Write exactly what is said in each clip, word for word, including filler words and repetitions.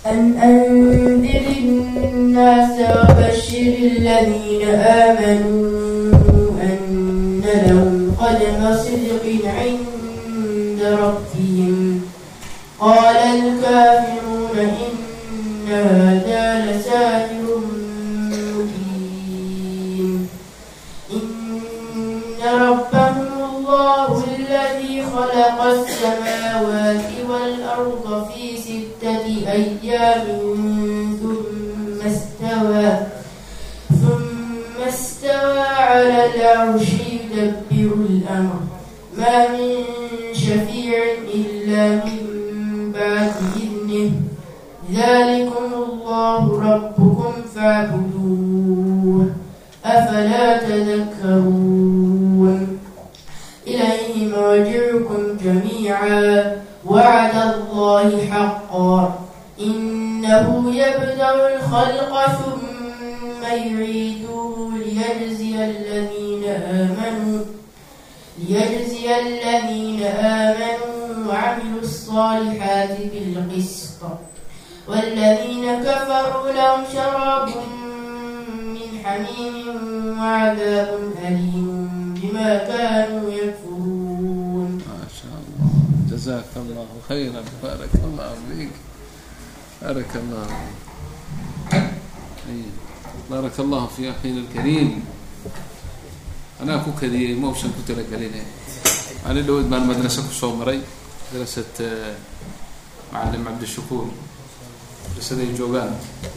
أن أنذر الناس وبشر الذين آمنوا أن لهم قدم صدق عند ربهم. قال الكافرون إن هذا لساحر مبين. إن ربهم الله الذي خلق السماوات والأرض في ستة أيام ثم استوى ثم استوى على العرش يدبر الأمر ما من شفيع إلا من بعد إذنه ذلكم الله ربكم فاعبدوه أفلا تذكرون. إليه مرجعكم جميعا وعد الله حقا إنه يبدأ الخلق ثم يعيده ليجزي الذين آمنوا ليجزي الذين آمنوا وعملوا الصالحات بالقسط والذين كفروا لهم شراب من حميم وعذاب أليم بما كانوا يكفرون. ما شاء الله جزاك الله خيرا بارك الله فيك بارك الله فيك بارك الله في أخينا الكريم. أنا كو كذي موشن كنت لك لنا أنا لو إدمان مدرسة كصومري مدرسة معلم عبد الشكور مدرسة الجوغان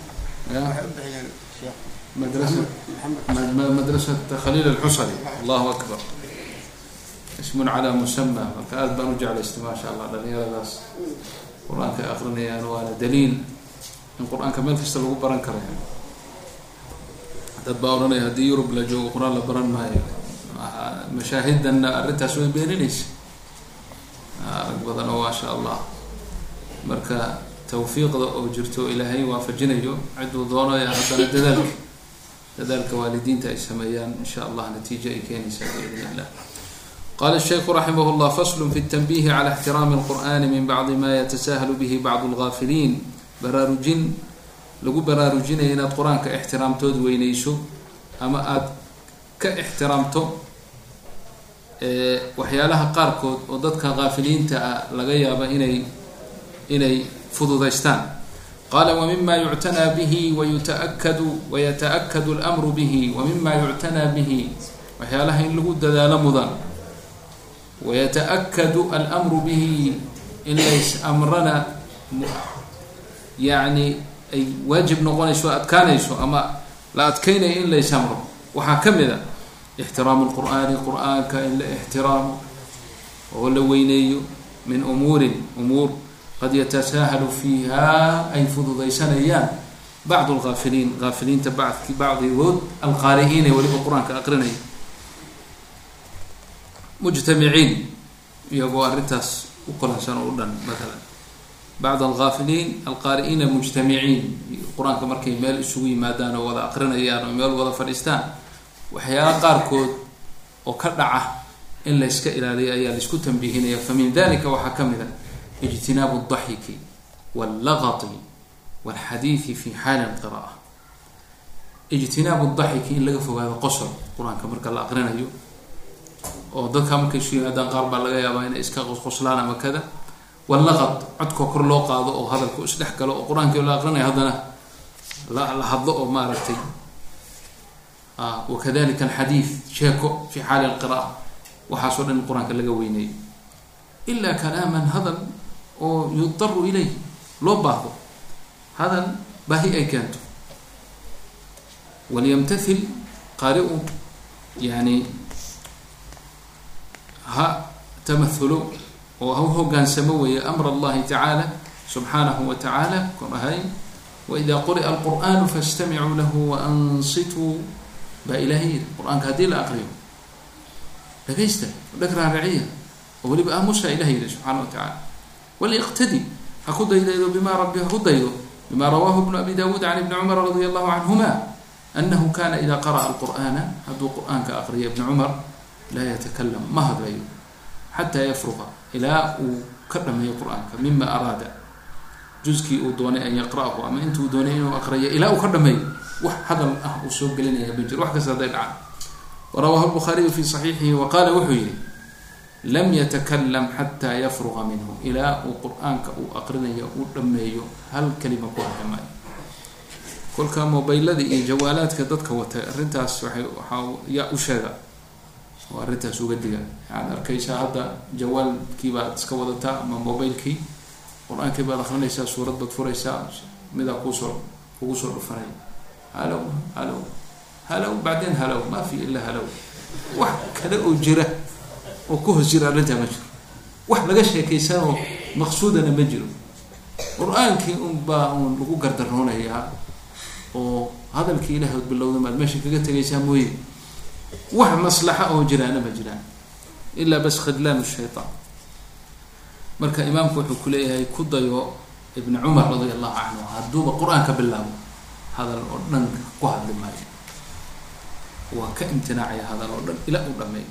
مدرسة مدرسة خليل الحصري الله أكبر اسم على مسمى فكأذ بنرجع الاستماع إن شاء الله لأن هذا القرآن كأخرني أنوانا دليل القرآن كمال في السبب بران كرهن تدباورنا يهدي يورب لجو القرآن لبران ما مشاهد أن أردتها سوي بينينيس أقبضنا ما شاء الله مركا توفيق أوجرته إلهي وافجنيه عدو ضونا يا هدنا دذلك دذلك والدين تأسميان إن شاء الله نتيجة إكينيسة بإذن الله. قال الشيخ رحمه الله فصل في التنبيه على احترام القرآن من بعض ما يتساهل به بعض الغافلين. براروجين لقو براروجين هنا القرآن كاحترام تود وينيسو أما آد كاحترامته اه وحيالها قاركود وضدك غافلين تا لغيابا إني إني فضوديستان. قال ومما يعتنى به ويتأكد ويتأكد الأمر به ومما يعتنى به وحيالها إن لقو دلال مضان ويتأكد الأمر به إن ليس أمرنا يعني أي واجب نقول شو أتكان شو أما لا أتكين إن ليس أمره وحكم ذا احترام القرآن القرآن كإن احترام وهو ويني من أمور أمور قد يتساهل فيها أي فضو ذي سنيان بعض الغافلين غافلين تبعث بعض يود القارئين ولي القرآن كأقرني مجتمعين يبغوا الرتاس وكلها سنة أردن مثلا بعض الغافلين القارئين مجتمعين القرآن كمركي مال سوي ما دانا وضع أقرنا إيانا مال وضع فلسطان وحياة قاركود وكرعة إلا يسك إلى لي أيال يسكو تنبيهنا فمن ذلك وحكم ذا اجتناب الضحك واللغط والحديث في حال القراءة. اجتناب الضحك إلا يقفوا هذا قصر القرآن كمركي الله أقرنا يو ودك مركي شيء هذا قارب على جاي بين إسكاق قصلانا وكذا واللغط عدكو كر لو قاضو او هذلكو اسدخ كلو قرانك لا اقرني هذنا لا لا حضو ما رتي اه وكذلك الحديث شيكو في حال القراءه وحصل ان القران لغا ويني الا كلاما هذا او يضطر اليه لو بعض هذا باهي اي كانت وليمتثل قارئ يعني ها تمثلوا وهو كان سموي أمر الله تعالى سبحانه وتعالى كما هي وإذا قرئ القرآن فاستمعوا له وأنصتوا بإلهي القرآن هذه لا أقرأه لكيست ذكرها رعية ولي بقى موسى إلهي سبحانه وتعالى وليقتدي هكذا إذا بما ربه هدى بما رواه ابن أبي داود عن ابن عمر رضي الله عنهما أنه كان إذا قرأ القرآن هذا القرآن كأقرأ ابن عمر لا يتكلم ما هذا حتى يفرغ إلى وكرم القرآن مما أراد juskii uu doonay an yaqra'ahu ama intuu doonay inuu aqriyo ilaa uu ka dhameeyo wax hadal ah uu soo gelinaya ma jiro wax kasta haday dhacaan. ورواه البخاري في صحيحه وقال وحي لم يتكلم حتى يفرغ منه إلى القرآن أقرنيه ودميه هل كلمة كوها ما كل كان موبايل الذي جوالات كدتك وترنتاس يا أشهد ورنتاس وقديها يعني أركيسا هذا جوال كيبا تسكودتا من موبايل كي القرآن كيبا دخلنا يسا سورة بتفريسا ماذا قصر قصر الفرعي هلو هلو هلو بعدين هلو ما في إلا هلو واحد كذا أجره وكوه جرا رجع مجر واحد لقاش كيسان مقصود أنا مجر القرآن كي أم با لقو قدرنا إياها وهذا الكي له بالله ما ماشي كذا كيسان موي واحد مصلحة أو جرا أنا مجران إلا بس خذلان الشيطان مركا إمام فوح كلية كضيو ابن عمر رضي الله عنه هدوب القرآن كبالله هذا الأردن قهد للمالي وكامتناع هذا الأردن إلى أردن.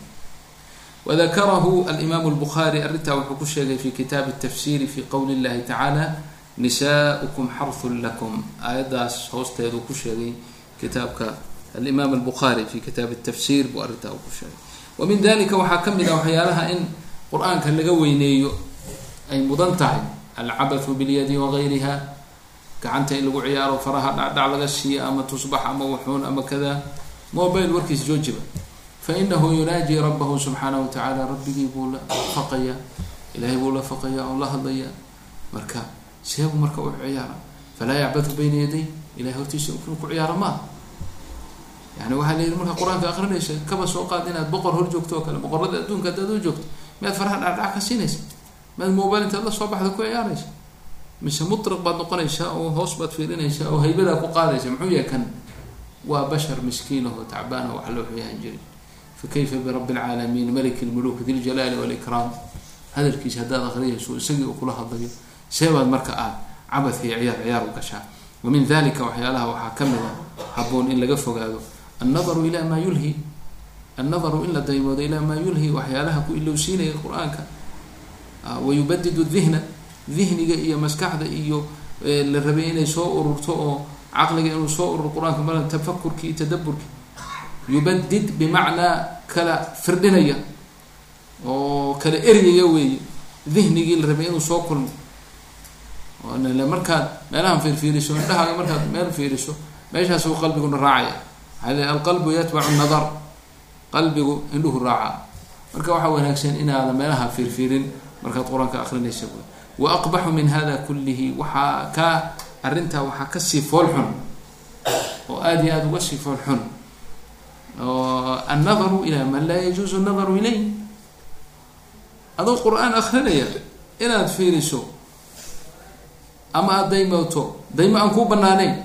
وذكره الإمام البخاري الرتا وحكوشة في كتاب التفسير في قول الله تعالى نساؤكم حرث لكم آيات هوست يذكوشة كتابك الإمام البخاري في كتاب التفسير بأرتا وكوشة. ومن ذلك وحكم إذا وحيالها إن قرآن كان لقويني أي مضنطع العبث باليد وغيرها كعنت إن لقو عيار وفرها دعلق الشيء أما تصبح أما وحون أما كذا موبايل وركيس جوجبا فإنه يناجي ربه سبحانه وتعالى ربي يقول فقيا إلهي يقول فقيا الله ضيا مركا سيب مركا عيارا فلا يعبث بين يدي إلهي هرتيس يمكنك عيارا ما يعني وحال يرمونها قرآن في آخر ليش كما سوقاتنا بقر هرجوك توكل بقر رد أدون كدادو جوكت ما فرحان أدعك سينيس ما الموبايل انت الله صباح ذكو عياريش مش مطرق بعد نقنا يشاء وهوصبت في لنا يشاء وهيبدا فقادة جمعوية كان وبشر مسكينه وتعبانه وحلوه فيها انجري فكيف برب العالمين ملك الملوك ذي الجلال والإكرام هذا الكيس هذا غريه سوء سقي وكلها الضيق سيبا المركة عبث هي عيار عيار وكشا. ومن ذلك وحيالها وحاكمها حبون إلا قفوا قالوا النظر إلى ما يلهي النظر إلا دايما إلى ما يلهي وحيالها كو إلا وسينة القرآن كان ويبدد الذهن ذهني إيا مسكح ذا إيو للربيين يسوء ورطوء عقلك إنه يسوء القرآن كمان تفكر كي تدبر كي يبدد بمعنى كلا فردنية وكلا إريا يوي ذهني للربيين يسوء كل وأن لمركات ما لهم في الفيرسو عندها مركات ما لهم فيرسو ما يشها سوء قلبك الراعية هذا القلب يتبع النظر قلبك إنه الراعة مركا وحاول هكسين إن هذا ما لها في الفيرين مركات قرآن كآخرين يسوي. وأقبح من هذا كله وحكا أرنتها وحكسي فولحن وآدي آد وسي فولحن النظر إلى من لا يجوز النظر إليه هذا القرآن أخرين إنا تفيرسو أما دايما وتو دايما أنكو بنانين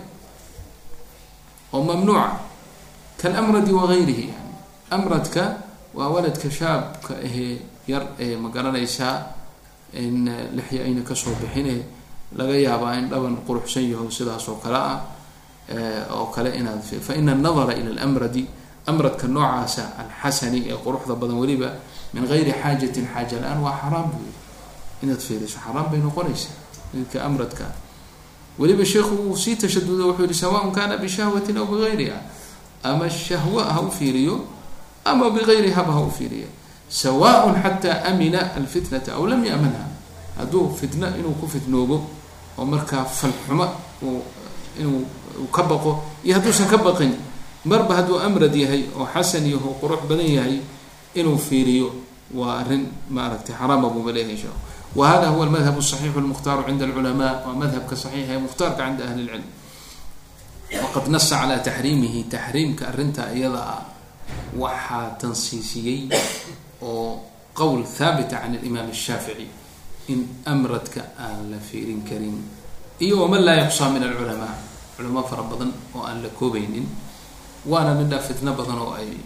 وممنوع كالأمرد وغيره يعني أمردك وولدك شاب كإيه ير إيه مقارنة إيساء إن لحية أين كسر بحينه لغاية بين لبن قرح سيه وسيدها سوكلاء أو كلائنا فإن النظر إلى الأمرد أمرد كالنوع الحسني قرح ضبضا وليبا من غير حاجة حاجة الآن وحرام إن تفيرش حرام بين قريش كأمرد كان وليبا الشيخ سي تشدد وحول سواء كان بشهوة أو بغيرها أما الشهوة هو فيريو أما بغيرها هو فيريو سواء حتى أمن الفتنة أو لم يأمنها هدو فتنة إنه كفتنوبه ومركا فالحماء وإنه وكبقه يهدو سنكبقين مربى هدو أمرد يهي وحسن يهو قروح بني يهي إنه فيريو وأرن ما أردت حرام أبو بليه شاء. وهذا هو المذهب الصحيح المختار عند العلماء ومذهب كصحيح مختار عند أهل العلم وقد نص على تحريمه تحريم كأرنتا يضع وحا تنصيصي وقول ثابت عن الإمام الشافعي إن أمرتك آل فير كريم إيه ومن لا يقصى من العلماء علماء فربضن وأن لكوبين وأنا من فتنة بضن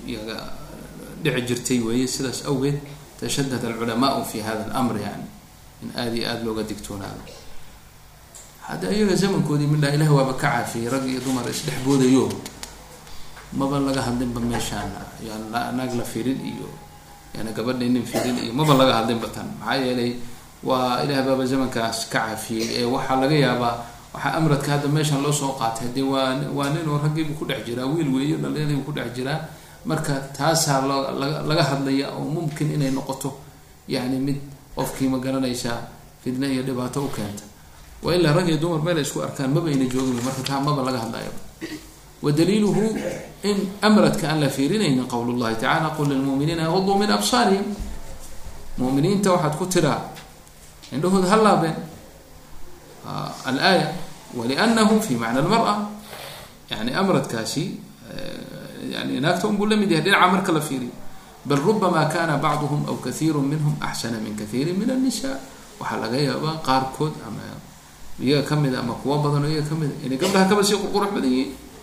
دعجرتي ويسلس أوهد تشدد العلماء في هذا الأمر يعني إن آدي آد لو قد يكتون هذا هذا أيها زمن كودي من لا إله وبكعة في رقي دمر إسلح بود يوم ما بلغها هندين بميشانا يعني ناقل فيرين إيو يعني قبل إني فيرين إيو ما بلغها هندين بتن معايا لي waa ilaah baaba zamankaas ka cafiyey ee waxaa laga yaabaa waxaa amradka hadda meeshan loo soo qaatay hadii waa waa nin oo raggiibu ku dhex jiraa wiil weeyo dhalinyaradiibu ku dhex jiraa marka taasaa loo laga hadlaya oo mumkin inay noqoto yani mid qofkii ma garanaysaa fidna iyo dhibaato u keenta wa ilaa rag iyo dumar meel ay isku arkaan maba ayna joogin marka taa maba laga hadlaya ودليله إن أمرتك أن لا فيرين قول الله تعالى قل للمؤمنين يغضوا من أبصارهم مؤمنين توحد كترا عنده هلا بين آه الآية ولأنه في معنى المرأة يعني أمرت كاسي آه يعني ناكتهم قل لهم دي عمر كلا فيرين بل ربما كان بعضهم أو كثير منهم أحسن من كثير من النساء وحلقيا قاركود أما هي كم إذا أما قوة بدن هي كم إذا يعني قبلها كبس يقول قرح بدني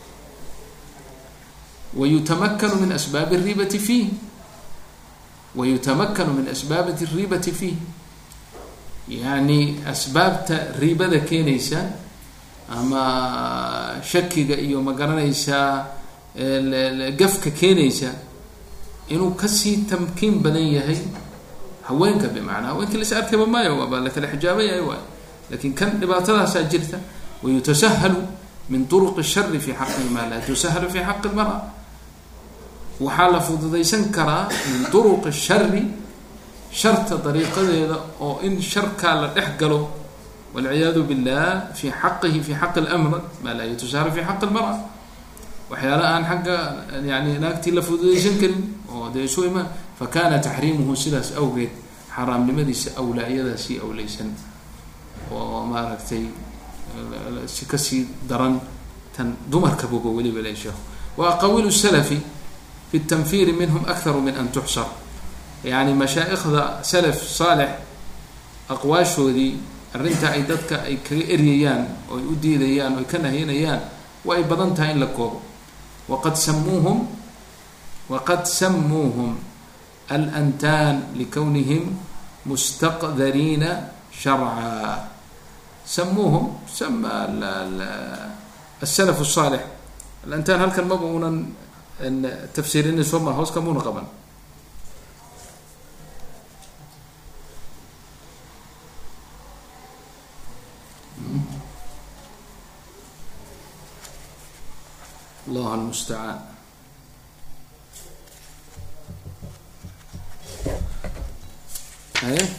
ويتمكن من أسباب الريبة فيه ويتمكن من أسباب الريبة فيه يعني أسباب الريبة ذا كينيسا أما شك إيو ما قرنيسا القفك كينيسا إنه كسي تمكين بدنيا هي هوينك بمعنى هوينك اللي سأركب ما يوابا لك الحجابية أيوة لكن كان لباطلها ساجلته ويتسهل من طرق الشر في حق ما لا تسهل في حق المرأة وحال فضيسن كرا من طرق الشر شرط طريقة أو إن شر كان إحقله والعياذ بالله في حقه في حق الأمر ما لا يتسهل في حق المرأة وحيالا أن حق يعني ناكتي لفضيسن كرا وده شوي ما فكان تحريمه سلاس أو غير حرام لمديس أو لا يدسي أو ليسن وما ركتي سكسي درن تن دمر كبوبو ولي بلايشه وأقاويل السلف في التنفير منهم أكثر من أن تحصر يعني مشايخ ذا سلف صالح أقواشو ذي الرنتا عيدتك أي كإريان ويؤدي ذيان ويكنهينيان وأي بضنتها إن لكوب وقد سموهم وقد سموهم الأنتان لكونهم مستقذرين شرعا سموهم سمى السلف الصالح الأنتان هل كان مبعونا أن تفسيرين سوما هوس كمون قبل الله المستعان ايه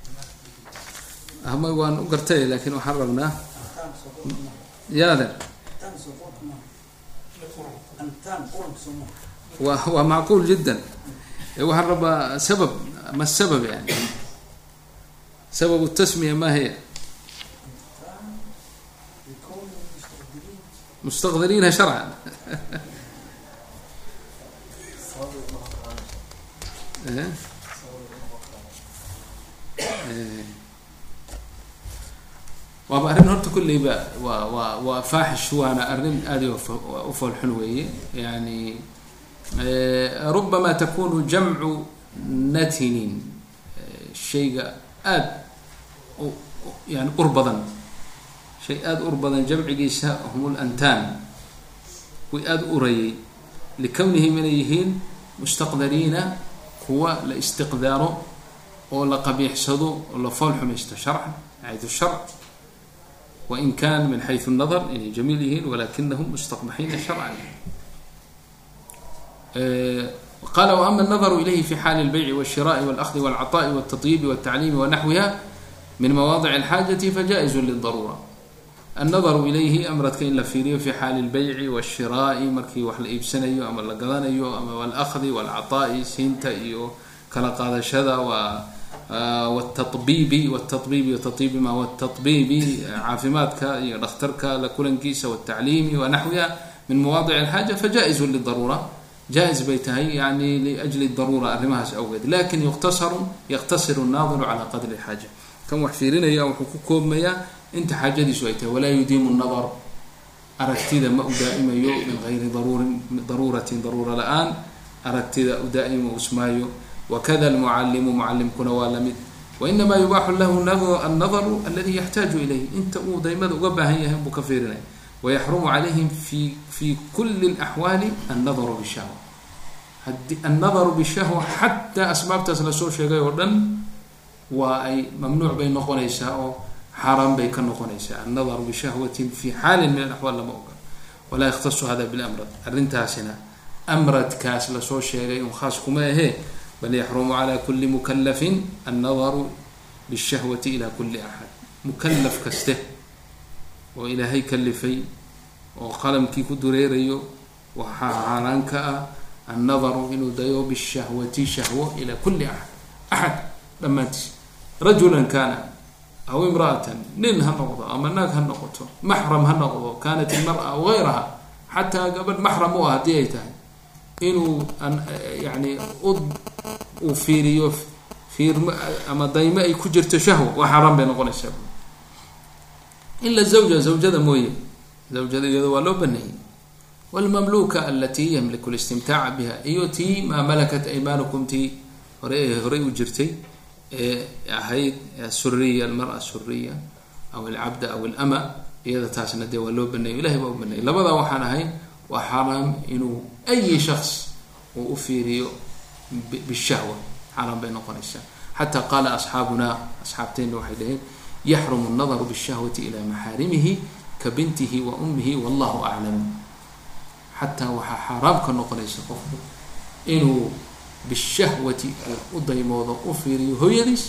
هم وان قرتي لكن وحررناه يا ذا وهو معقول جدا وحرب سبب ما السبب يعني سبب التسمية ما هي مستقذرينها شرعا ايه ايه وأبا أرن هرت كل يبقى وفاحش هو أنا أرن أدي وفول حلوية يعني ربما تكون جمع نتن شيء آد يعني أربضا شيء آد أربضا جمع جيسا هم الأنتان وآد أري لكونه من يهين مستقدرين هو لاستقداره ولا قبيح صدو ولا فول حميست شرعا عيد الشرع وإن كان من حيث النظر يعني جميلهن ولكنهم مستقبحين شرعا أه قال وأما النظر إليه في حال البيع والشراء والأخذ والعطاء والتطيب والتعليم ونحوها من مواضع الحاجة فجائز للضرورة النظر إليه أمرت كإن لفيريه في حال البيع والشراء مركي وحل إبسنيو أما اللقضانيو أما والأخذ والعطاء سينتأيو كالقادة شذا و والتطبيب والتطبيب والتطبيب ما هو التطبيب عافماتك يخترك لكل كيس والتعليم ونحوها من مواضع الحاجة فجائز للضرورة جائز بيتهي يعني لأجل الضرورة أرمهاش أوجد لكن يقتصر يقتصر الناظر على قدر الحاجة كم وحفيرين يا وحقوقكم ميا انت حاجة دي شويته ولا يديم النظر أركتيدا ما دائما يو من غير ضرور ضرورة ضرورة الآن أركتيدا دائما واسمايو وكذا المعلم معلم كنا والمد وإنما يباح له النظر, النظر الذي يحتاج إليه انت دائما وقبها هي هم بكفيرنا ويحرم عليهم في في كل الأحوال النظر بالشهوة النظر بالشهوة حتى أسباب تسلسل شيء وردن waa ay mamnuuc bay noqonaysaa oo xaaraan bay ka noqonaysaa. annadaru bishahwatin fi xaalin min alaxwaal lama oga walaa yakhtasu hada bilamrad. arrintaasina amradkaas lasoo sheegay un khaas kuma ahee bal yaxrumu cala kuli mukalafin annadaru bishahwati ila kuli axad. mukalaf kaste oo ilaahay kalifay oo qalamkii ku dureerayo waxaa xaaraan ka ah annadaru inuu dayo bishahwati shahwo ila kuli axad axad dhammaantiis rajulan kana aw imra'atan nin ha noqdo ama naag ha noqoto maxram ha noqdo kanat ilmar'a aw gayraha xataa gabadh maxram u ah haddii ay tahay inuu yani uu fiiriyo fiirmo ama daymo ay ku jirto shahwo waa xaaraan bay noqonaysaa ila zawja zawjada mooye zawjada iyada waa loo baneeyey walmamluka alati yamliku listimtaaca biha iyo tii maa malakat aymanukum tii hore horey u jirtay ee ahayd suriya almara suriya aw alcabda aw alama iyada taasna dee waa loo baneeyo ilahay baa u baneeyey. labadaa waxaan ahayn waa xaaraam inuu ayi shaks uu u fiiriyo bishahwa xaaraan bay noqonaysaa. xataa qaala asxaabuna asxaabteenna waxay dhaheen yaxrumu annadaru bishahwati ilaa maxaarimihi ka bintihi wa ummihi wallahu aclam. xataa waxaa xaaraam ka noqonaysa qofku inuu bishahwati u daymoodo u fiiriyo hooyadiis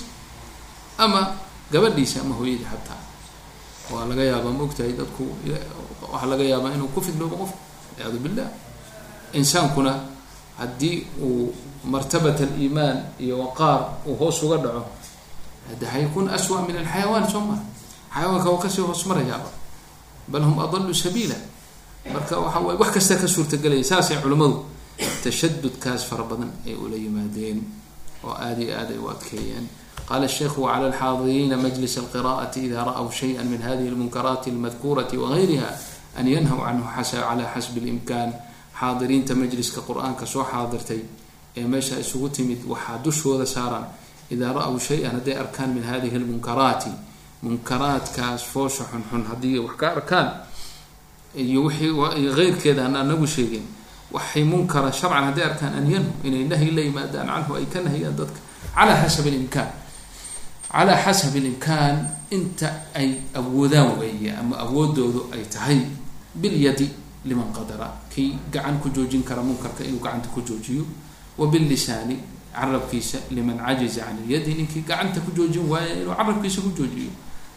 ama gabadhiisa ama hooyadii xataa. waa laga yaabaa ma ogtahay dadku waxaa laga yaabaa inuu ku fidloobo qofku walciyaadu billah. insaankuna haddii uu martabat aliimaan iyo waqaar uu hoos uga dhaco hada haykun aswa min alxayawaan soo maa xayawaanka waa kasii hoos marayaaba bal hum adalu sabiila. marka waxa way wax kasta ka suurtagelaya. saasay culimmadu tashadudkaas fara badan ay ula yimaadeen oo aad iyo aad ay u adkeeyeen. qala الshaykhu wclى الxaadiriina majlis الqira'ati ida ra'w shayئa min hadihi اlmunkaraati اlmadkurati wagayriha an yanhaw canhu calى xasbi اlimkan. xaadiriinta majliska qur-aanka soo xaadirtay ee meesha isugu timid waxaa dushooda saaran idaa ra-w shay-an hadday arkaan min hadihi اlmunkaraati munkaraadkaas foosha xunxun haddii wax ka arkaan iyo wixii eyrkeeda aan anagu sheegin waxay munkara sharcan hadday arkaan an yanhu inay nahyi la yimaadaan canhu ay ka nahiyaan dadka calaa xasab اlimkaan calaa xasab اlimkaan inta ay awoodaan weeye ama awoodoodu ay tahay bilyadi liman qadara kii gacan ku joojin kara munkarka inuu gacanta ku joojiyo wa billisaani carabkiisa liman cajiza can ilyadi ninkii gacanta ku joojin waaya inuu carabkiisa ku joojiyo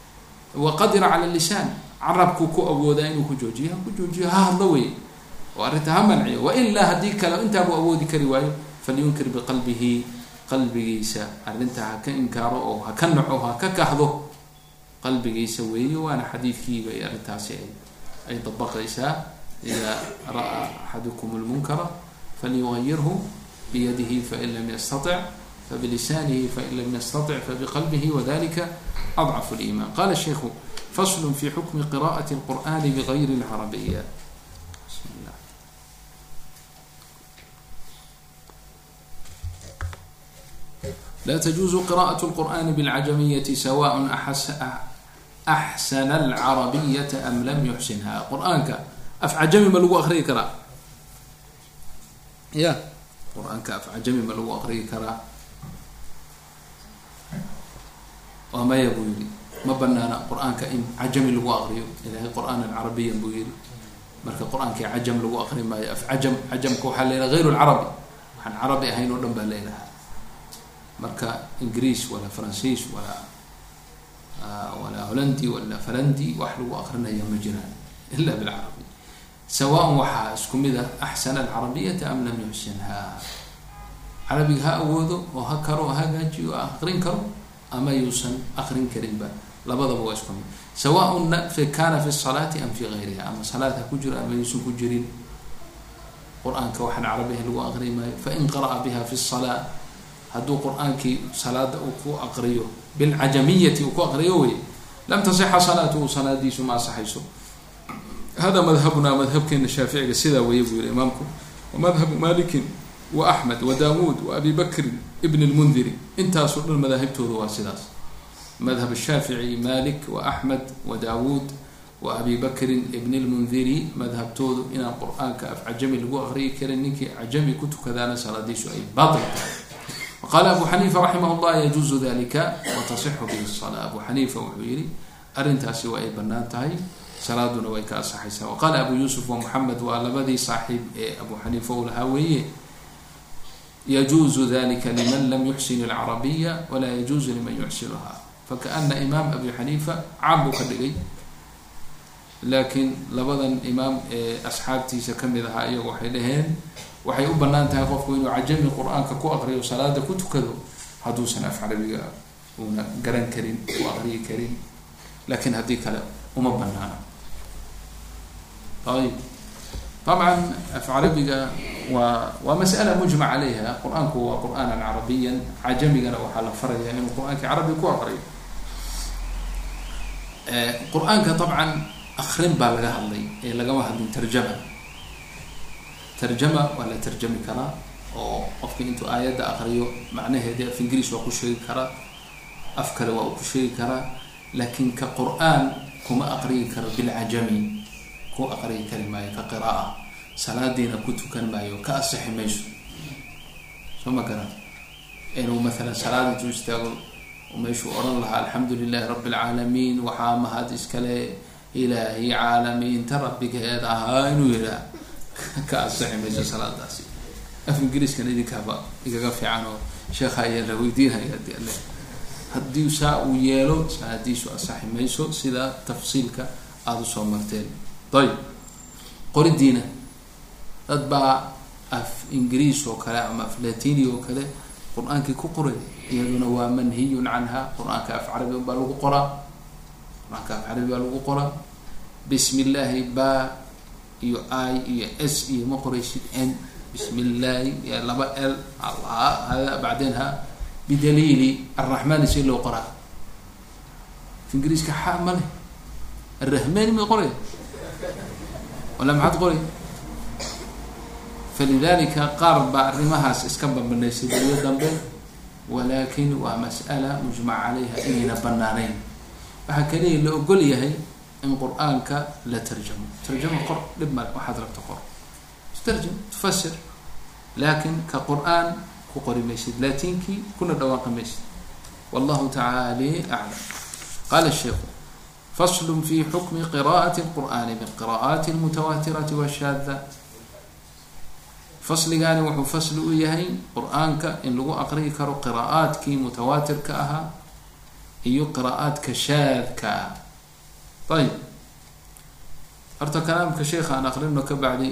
wa qadira cala lisaan carabku ku awoodaa inuu ku joojiyo ha ku joojiyo ha hadlo wey oo arrinta ha manciyo wailaa haddii kale intaabuu awoodi kari waayo falyunkir biqalbihi qalbigiisa arrintaa ha ka inkaaro oo ha ka naco ha ka kahdo qalbigiisa weeyo waana xadiidkiiba ay arrintaasi ay ay dabaqaysaa ida ra'aa axadukum lmunkara falyugayirhu biyadihi fain lam yastatic fabilisaanihi fain lam yastatic fabiqalbihi wadalika adcafu liiman. qala shaykhu fasl fi xukmi qira'ati اlqur'ani bigayri اlcarabiya. لا تجوز قراءة القرآن بالعجمية سواء أحسن العربية أم لم يحسنها. قرآنك أف عجمي ما لو أخري كرا يا قرآنك أف عجمي ما لو أخري كرا وما يبويلي ما بنانا قرآنك إن عجمي لو أخري إذا هي قرآن العربية بويلي مرك قرآنك عجم لو أخري ما أف عجم عجم كوحل غير العربي عن عربي هاي نودن بالليلة marka ingiriis wala faransiis wala wala holandi wala falandi wax lagu aqrinayo ma jiraan illa bil arabi sawaan waxa isku mid ah ahsan al arabiyata am lam yuhsinha. arabiga ha awoodo oo ha karo ha hagaajiyo aqrin karo ama yuusan aqrin karin ba labadaba waa isku mid. sawaan fi kana fi salati am fi ghayriha ama salata ku jira ama yuusan ku jirin quraanka waxa arabiga lagu aqrimayo fa in qara'a biha fi salat hadduu qur-aankii salaada uu ku aqriyo bilcajamiyati uu ku aqriyo wey lam tasixa salaatuhu salaadiisu ma asaxayso. hada madhabuna madhabkeena shaaficiga sidaa weeye buu yihi imaamku wamadhabu malikin wa axmed wa daawuud wa abi bakrin ibn lmundiri intaasoo dhan madaahibtooda waa sidaas. madhab shaafici malik wa axmed wa daawuud wa abi bakrin ibn lmundiri madhabtoodu inaan qur-aanka af cajami lagu aqriyi karin ninkii cajami ku tukadaana salaadiisu ay baatil tahay faqala abu xaniifa raximah llah yajuuzu dalika watasixu bihi الصalaa. abu xaniifa wuxuu yihi arrintaasi waa ay banaan tahay, salaaduna way ka asaxaysaa. waqala abu yuusuf wa muxamed waa labadii saaxiib ee abu xaniifa u lahaa weeye, yajuuzu dalika liman lam yuxsin alcarabiya walaa yajuuzu liman yuxsinuha. fakaana imaam abi xaniifa caam buu ka dhigay, laakiin labadan imaam ee asxaabtiisa kamid ahaa iyagu waxay dhaheen waxay u banaan tahay qofku inuu cajami qur-aanka ku aqriyo salaada ku tukado hadduusan af carabiga una garan karin u aqriyi karin, laakiin haddii kale uma banaana. ayb طبعا af carabiga waa waa masألة mujmac عalayha. qur-aanku waa qur'aanan carabiyan, cajamigana waxaa la faraya inuu qur-aanka carabi ku aqriyo. qur-aanka طabcan akrin baa laga hadlay ee lagama hadlin tarjama. tarjama waa la tarjami karaa oo qofka intuu aayadda aqriyo macnaheedi af ingiriis waa ku sheegi karaa, af kale waa u ku sheegi karaa, laakiin ka qur-aan kuma aqriyi karo bilcajami, ku aqriyi kari maayo ka qira'a, salaadiina ku tukan maayo, ka asixi mayso. soo ma garan inuu maalan salaad intuu istaago meeshuu odhan lahaa alxamdu lilahi rabbi alcaalamiin, waxaa mahad iskale ilaahi caalamiinta rabbigeed ahaa inuu yihaa ka asixi mayso salaadaasi. af ingiriiskana idinkaaba igaga fiican oo sheekha ayaa la weydiinaya adi ale haddii saa uu yeelo salaadiisu asaxi mayso sida tafsiilka aada usoo marteen. ayb qoridiina dad baa af ingiriis oo kale ama af latini oo kale qur-aankii ku qoray, iyaduna waa manhiyun canha. qur-aanka af carabi baa lagu qoraa, qur-aanka af carabi baa lagu qoraa. bismi illaahi ba iyo i iyo s iyo ma qoraysid n, bismi illaahi iyo laba l allah hada bacdeenha bidaliili arraxmaani si loo qoraa. af ingiriiska xa ma leh, arrahmaani ma qoraya wala maxaad qoray. falidalika qaar baa arrimahaas iska bambanaysay daliyo dambe, walakin waa mas'ala mujmac calayha inayna banaanayn. waxaa kaliya la ogol yahay in qur-aanka la tarjamo. tarjamo qor dhib male, waxaad rabta qor, istarjam tufasir, laakin ka qur-aan ku qori maysid, laatinkii kuna dhawaaqi maysid. wallahu tacaala aclam. qala sheikhu fasl fi xukmi qira'ati اlqur'ani biqira'aati اlmutawaatirati washaada. fasligaani wuxuu fasli u yahay qur-aanka in lagu aqriyi karo qira'aadkii mutawaatirka ahaa iyo qira'aadka shaadka ah. ayb horta kalaamka sheekha aan aqrino ka bacdi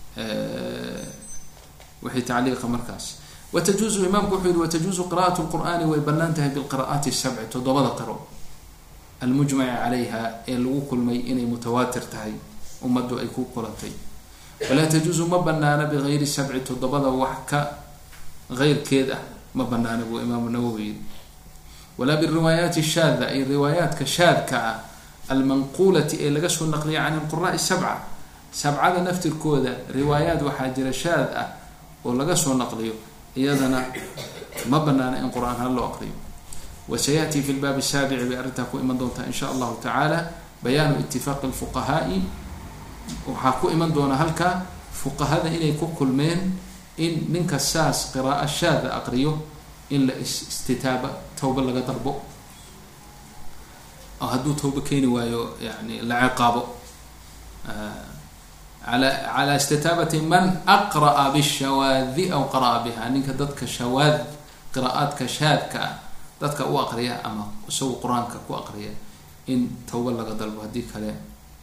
wixii tacliiqa markaas. watajuuzu imaamku wuxuu yihi watajuuzu qira'at lqur'aani way banaan tahay bilqira'aati sabci, toddobada qiro almujmaci calayha ee lagu kulmay inay mutawaatir tahay ummaddu ay ku kulatay. walaa tajuuzu ma banaana bigayri sabci, toddobada wax ka geyrkeed ah ma banaana buu imaamu nawowi yiri. walaa biriwaayaati shaada, ay riwaayaadka shaadka ah almanquulati ee laga soo naqliya can alquraai sabca. sabcada naftirkooda riwaayaad waxaa jira shaad ah oo laga soo naqliyo, iyadana ma banaana in qur-aan ha loo aqriyo. wasayaأti fi lbaabi saabici bay arrintaa ku iman doontaa in sha allahu tacaala bayaanu itifaaqi lfuqahaai. waxaa ku iman doona halka fuqahada inay ku kulmeen in ninka saas qiraa'o shaada aqriyo in la istitaaba tawba laga dalbo, oo hadduu tawba keeni waayo yani la ciqaabo. ala calaa istitaabati man aqra'a bishawaadi aw qara'a biha, ninka dadka shawaad qiraa'aadka shaadka ah dadka u aqriya ama isagu qur-aanka ku aqriya in tawba laga dalbo, haddii kale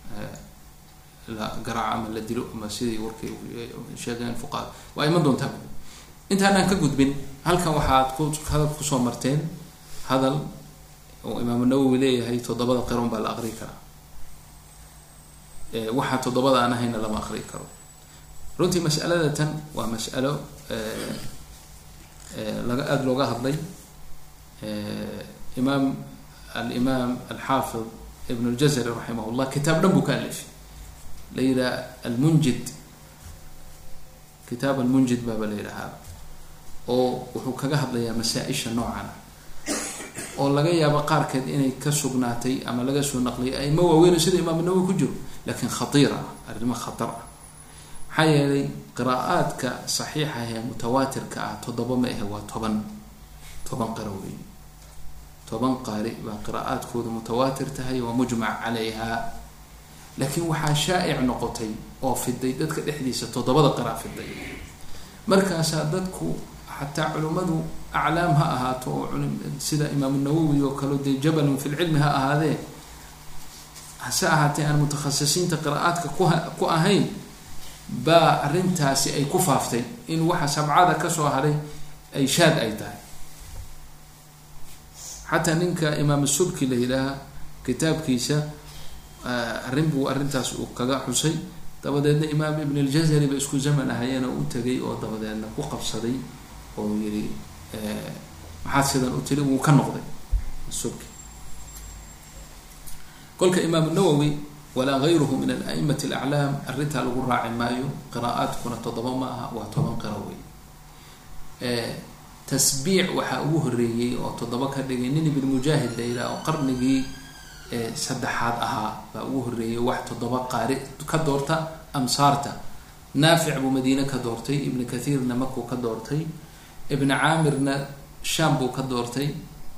la garaaco ama la dilo ama sidii warkay sheegeen fuqaha. waa iman doontaa. intaanaan ka gudbin halkan waxaad ku hadal kusoo marteen hadal oo imaamu nawowi leeyahay toddobada qiron baa la aqri karaa, waxaa toddobada aan ahayna lama aqri karo. runtii mas'alada tan waa mas'alo laga aada looga hadlay. imaam alimaam alxaafid ibn اljazari raximah llah kitaab dhan buu ka alifay la yihaha almunjid, kitaab almunjid baaba la yidhahaa, oo wuxuu kaga hadlayaa masaa-isha noocan oo laga yaabo qaarkeed inay ka sugnaatay ama laga soo naqliyay aimo waaweyn sida imaam nawowi ku jiro, laakiin khatiir ah, arrimo khatar ah. maxaa yeelay qiraa'aadka saxiixa ee mutawaatirka ah toddoba ma ahe waa toban. toban qira wey toban qaari baa qiraa'aadkooda mutawaatir tahay waa mujmac calayha laakiin waxaa shaa'ic noqotay oo fiday dadka dhexdiisa toddobada qira fiday markaasaa dadku xataa culimmadu aclaam ha ahaato oo sida imaam nawowi oo kale dee jabalun fi lcilmi ha ahaadee hase ahaatee aan mutakhasisiinta qiraa'aadka kuha ku ahayn baa arrintaasi ay ku faaftay in waxa sabcada kasoo haray ay shaad ay tahay xataa ninka imaam subki la yidhaaha kitaabkiisa arrin buu arrintaas uu kaga xusay dabadeedna imaam ibn اljazari ba isku zaman ahayeen oo u tegay oo dabadeedna ku qabsaday oo yidhi maxaad sidan u tiri wuu ka noqday subki kolka imaam nawowi walaa gayruhu min ala'imati alaclaam arrintaa lagu raaci maayo qiraa'aadkuna toddoba ma aha waa toban qira wey tasbiic waxaa ugu horeeyey oo toddoba ka dhigay nin ibn mujaahid la yidhaha oo qarnigii saddexaad ahaa baa ugu horeeyey wax toddoba qaari ka doorta amsaarta naafic buu madiine ka doortay ibn kathiirna makuu ka doortay ibn caamirna sham buu ka doortay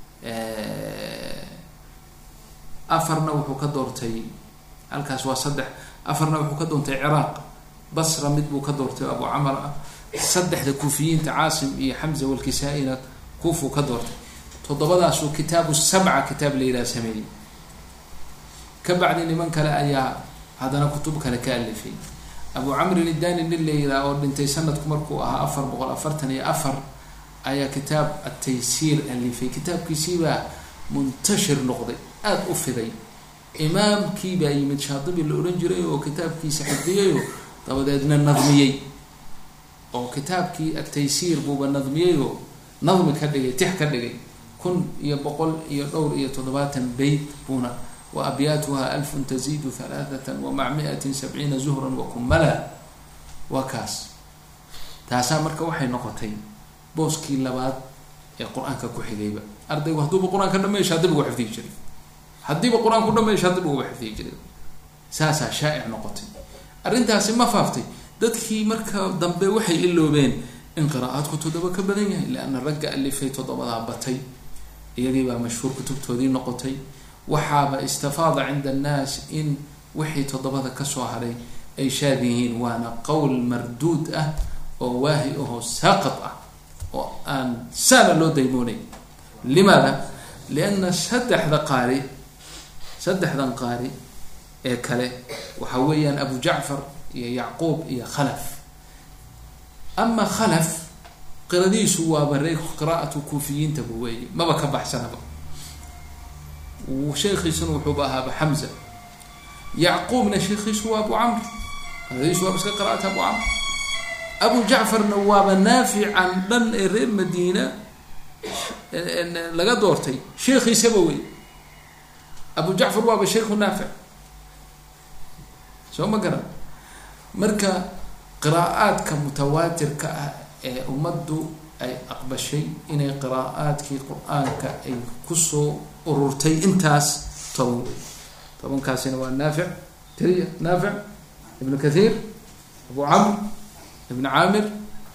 afarna wuxuu ka doortay halkaas waa saddex afarna wuxuu ka doontay ciraaq basra mid buu ka doortay abu camar ah saddexda kuufiyiinta caasim iyo xamza walkisaa-ina kuufuu ka doortay toddobadaasuu kitaabu sabca kitaab la yidhaha sameeyey ka bacdi niman kale ayaa haddana kutub kale ka alifay abu camrin idani nin la yidhaha oo dhintay sanadku markuu ahaa afar boqol afartan iyo afar ayaa kitaab ataysiir alifay kitaabkiisiibaa muntashir noqday aada u fiday imaamkii baa yimid shaadibi la odhan jiray oo kitaabkiisa xifdiyay oo dabadeedna nadmiyey oo kitaabkii ataysiir buuba nadmiyey oo nadmi ka dhigay tix ka dhigay kun iyo boqol iyo dhowr iyo toddobaatan beyt buuna wa abyaatuha alfun taziidu halaathatan wa maca miatin sabciina zuhran wa kumala waa kaas taasaa marka waxay noqotay booskii labaad ee qur-aanka ku xigayba ardaygu hadduuba qur-aanka dhameysha hadib uga xifdiyi jiray haddiiba qur-aan ku dhameysha hadib uga xifdiyi jiray saasaa shaa'ic noqotay arrintaasi ma faaftay dadkii marka dambe waxay iloobeen in qiraa'aadku toddoba ka badan yahay leanna ragga alifay toddobadaa batay iyagii baa mashhuur kutubtoodii noqotay waxaaba istafaada cinda annaas in wixii toddobada kasoo haray ay shaad yihiin waana qowl marduud ah oo waahi ahoo saaqad ah oo aan saana loo daymoonay limaada lianna saddexda qaari saddexdan qaari ee kale waxa weeyaan abu jacfar iyo yacquub iyo khalaf ama khalaf qiradiisu waaba reer qiraa'atu kuufiyiinta bu weeye maba ka baxsanaba sheekhiisuna wuxuuba ahaaba xamza yacquubna sheekhiisu waa abu camr qiradiisu waaba iska qiraa'ata abu camr abu jacfarna waaba naafican dhan ee reer madiina laga doortay sheekhiisaba wey abu jacfar waaba sheekhu naafic soo ma garan marka qiraa'aadka mutawaatirka ah ee ummaddu ay aqbashay inay qiraa'aadkii qur-aanka ay kusoo ururtay intaas toban wey tobankaasina waa naafic tiriya naafic ibn kathiir abu camr ibn caamir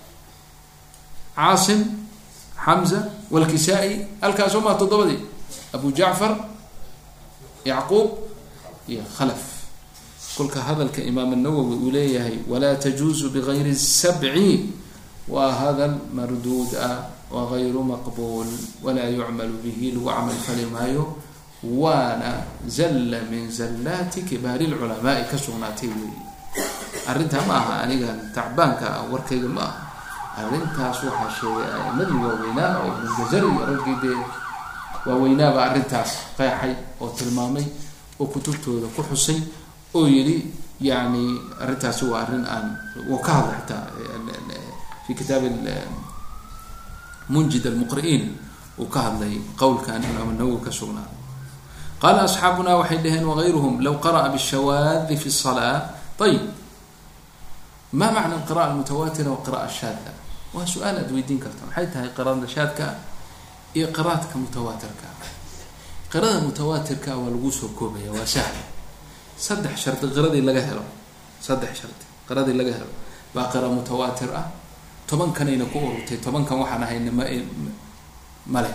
caasim xamza walkisaa-i halkaasoo maa toddobadii abu jacfar yacquub iyo khalaf kolka hadalka imaam الnawowi uu leeyahay walaa tajuuzu bigayri sabci waa hadal marduud ah wagayru maqbuul walaa yucmalu bihi lagu camal fali maayo waana zalla min zallaati kibaari اlculamaai ka sugnaatay weyi arrintaa ma aha aniga tacbaanka ah warkayga ma aha arrintaas waxaa sheegay aimadii waaweynaa oo ibn jazari iyo raggii dee waaweynaaba arrintaas qeexay oo tilmaamay oo kutubtooda ku xusay oo yidhi yani arrintaasi waa arrin aan wuu ka hadlay xataa fi kitaab munjid almuqri'iin uu ka hadlay qowlkan imaam nawowi ka sugnaaday qaala asxaabuna waxay dhaheen wagayruhum law qara'a bishawaadi fi الsalaa ayib ma macna alqira'a almutawaatira wa qira'a shaada waa su-aal aad weydiin karta maxay tahay qira'ada shaadka iyo qira'aadka mutawaatirka qira'ada mutawaatirka waa lagu soo koobaya waa sahla saddex shardi qiradii laga helo saddex shardi qiradii laga helo baa qira mutawaatir ah tobankanayna ku ururtay tobankan waxaan ahayna ma male.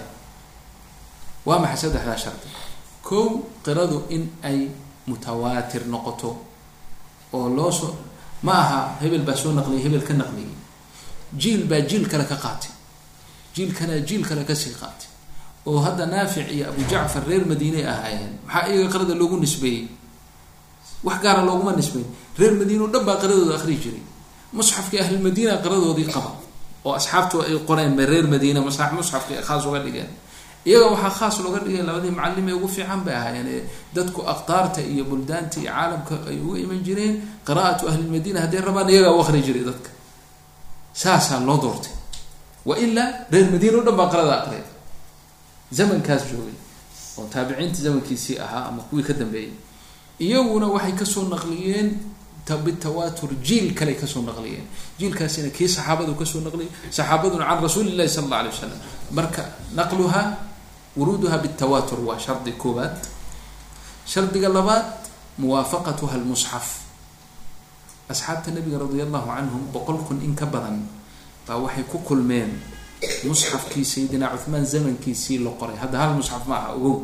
waa maxay saddexdaa shardi? kow, qiradu in ay mutawaatir noqoto oo loo soo ma aha hebel baa soo naqliyay hebel ka naqliyay, jiil baa jiil kale ka qaatay, jiil kana jiil kale ka sii qaatay, oo hadda Naafic iyo Abu Jacfar reer Madiine ahaayeen. maxaa iyaga qirada loogu nisbeeyey? wax gaara looguma nisbeyn. reer Madiine oo dhan baa qiradooda akhri jiray. musxafkii ahli Madiina qiradoodii qaba oo asxaabtu ay qoreen ba reer Madiina musxaf musxafkii khaas uga dhigeen. iyaga waxaa khaas looga dhigay labadii macallim ee ugu fiican bay ahaayeen ee dadku aqtaarta iyo buldaanta iyo caalamka ay ugu iman jireen. qiraa'atu ahli Madiina hadday rabaan iyaga u akhri jiray dadka. saasaa loo doortay. wa ilaa reer Madiina oo dhan baa qirada aqriyay zamankaas joogay oo taabiciinta zamankiisii ahaa ama kuwii ka dambeeyay. iyaguna waxay kasoo naqliyeen bitawaatur jiil kale kasoo naqliyeen. jiilkaasina kii saxaabadu kasoo naqliyay, saxaabaduna can rasuulillahi sala allahu alayh wasalam. marka naqluha wuruuduha bitawaatur waa shardi koobaad. shardiga labaad, muwaafaqatuha almusxaf. asxaabta nabiga radia allahu canhum boqol kun in ka badan baa waxay ku kulmeen musxafkii sayidina cuthmaan zamankiisii la qoray. hadda hal musxaf ma aha ogow,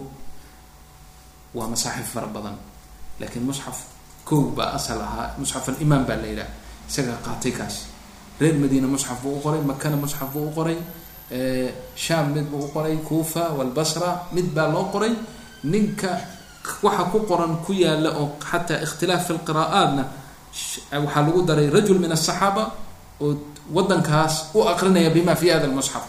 waa masaaxif fara badan, laakiin musxaf kow baa asal ahaa. musxaf alimaam baa la yidhaha, isagaa qaatay kaas. reer Madiina musxaf buu u qoray, makana musxaf buu u qoray, shaam mid buu u qoray, kuufa walbasra mid baa loo qoray. ninka waxa ku qoran ku yaala oo xataa ikhtilaaf fi lqiraa'aatna waxaa lagu daray rajul min asaxaaba oo wadankaas u aqrinaya bima fi hada lmusxaf.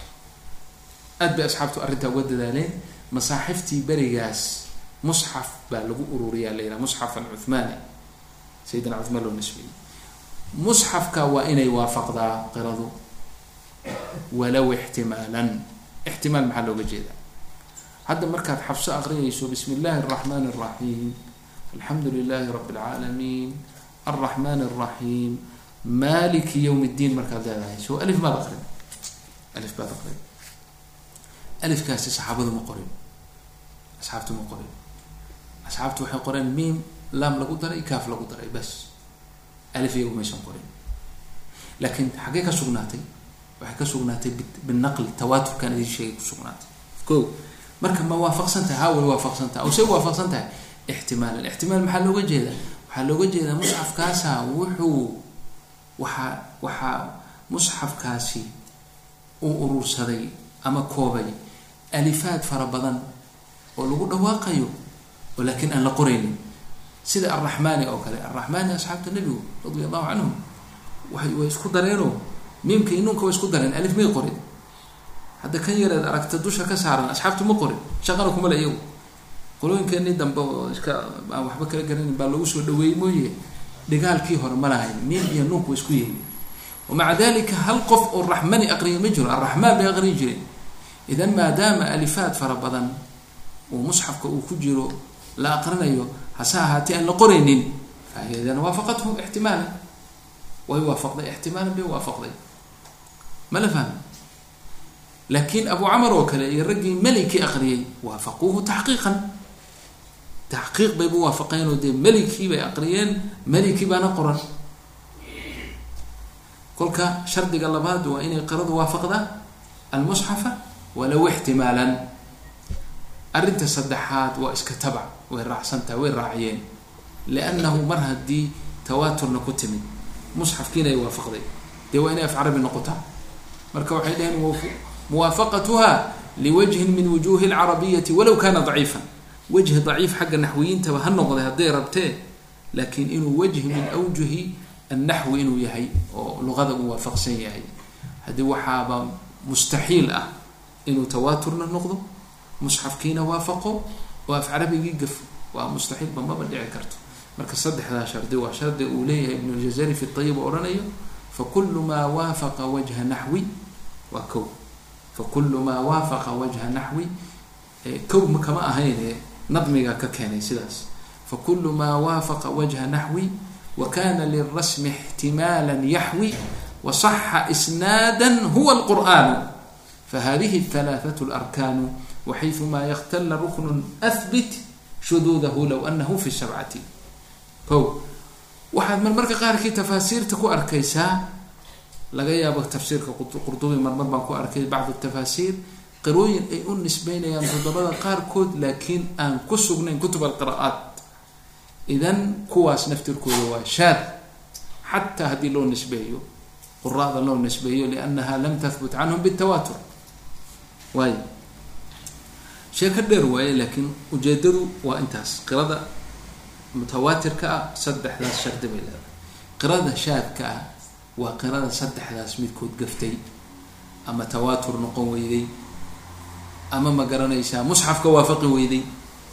aad bay asxaabtu arrintaa uga dadaaleen. masaaxiftii berigaas musxaf baa lagu ururiyaa la yidhaha musxaf alcuthmaani, sayidina cuthmaan loo nisbeeyey. musxafka waa inay waafaqdaa qiradu walow ixtimaalan. ixtimaal maxaa looga jeedaa? hadda markaad xabso aqriyayso bismi illaahi araxmaani araxiim, alxamdu lilaahi rabbi alcaalamiin, alraxmaani araxiim, maaliki yowm ddiin markaad leedahay, so alif baad aqrin, alif baad aqrin. alifkaasi saxaabadu ma qorin, asxaabtu ma qorin. asxaabtu waxay qoreen miim laam lagu daray kaaf lagu daray bas, alif iyagu maysan qorin. laakiin xaggee ka sugnaatay? waxay ka sugnaatay binaqli, tawaaturkan idin sheegay ku sugnaatay. ko marka ma waafaqsan tahay? haa way waafaqsan tahay. oo say waafaqsan tahay? ixtimaalan. ixtimaal maxaa looga jeedaa? waxaa looga jeedaa musxafkaasa wuxuu waxaa waxaa musxafkaasi uu urursaday ama koobay alifaad fara badan oo lagu dhawaaqayo oo laakiin aan la qoraynin, sida arraxmaani oo kale. arraxmaani asxaabta nebigu radia allahu canhum way way isku dareenoo miimka iyo nuunka way isku dareen, alif may qorin. hadda kan yareed aragta dusha ka saaran asxaabtu ma qorin, shaqana kuma le iyagu. qolooyinkeenii dambe oo iska aan waxba kala garanin baa lagu soo dhaweeyey mooye dhigaalkii hore ma lahayn, miim iyo nuunku way isku yeelin. wamaca dalika hal qof oo raxmani aqriya ma jiro, arraxmaan bay aqriyi jireen. idan maadaama alifaad fara badan oo musxafka uu ku jiro la aqrinayo, hase ahaatee aan la qoraynin, fahidan waafaqathu ixtimaalan. way waafaqday ixtimaalan bay waafaqday. ma la fahmi? laakiin abu camar oo kale iyo raggii melikii aqriyay waafaquuhu taxqiiqan, taxqiiq bay bu waafaqeen oo dee melikii bay aqriyeen, melikii baana qoran. kolka shardiga labaad waa inay qiradu waafaqda almusxafa walow ixtimaalan. arrinta saddexaad waa iska tabac, way raacsantahay, way raaciyeen. liannahu mar haddii tawaaturna ku timid musxafkiina ay waafaqday, dee waa inay af carabi noqotaa. marka waxay dhaheen muwaafaqatuha liwajhin min wujuhi alcarabiyati walow kana daciifan. wajhi daciif xagga naxwiyiintaba ha noqday hadday rabtee, laakiin inuu wajhi min awjuhi annaxwi inuu yahay oo luqada uu waafaqsan yahay. haddii waxaaba mustaxiil ah inuu tawaaturna noqdo, musxafkiina waafaqo oo af carabigii gafo, waa mustaxiilba maba dhici karto. marka saddexdaa shardi waa shardi uu leeyahay ibn اljazari fi طayib oranayo fakulu maa waafaqa wajha naxwi waa kow. fakulu maa waafaqa wajha naxwi kow ma kama ahayne nadmiga ka keenay sidaas. fakulu maa waafaqa wajha naxwi wakana lirasmi ixtimaala yaxwi waصaxa isnaada huwa اlqur'an fahadihi الثalaaثaة اlarkaanu waxayثuma ykhtala rukn ahbit shuduudahu low anahu fi sabcati. o waxaad marmarka qaarkii tafaasiirta ku arkaysaa, laga yaabo tafsiirka qurdubi marmar baan ku arkay bacd tafaasiir qirooyin ay u nisbeynayaan todobada qaarkood laakiin aan ku sugnayn kutub alqira'aat idan kuwaas naftirkooda waa shaad xataa haddii loo nisbeeyo quraada loo nisbeeyo liannaha lam tahbut canhum bitawatur waayo sheeka dheer waaye laakiin ujeedadu waa intaas qirada mutawaatirka ah saddexdaas shardi bay leedahay qirada shaadka ah waa qirada saddexdaas midkood gaftay ama tawaatur noqon weyday ama ma garanaysaa musxafka waafaqi weyday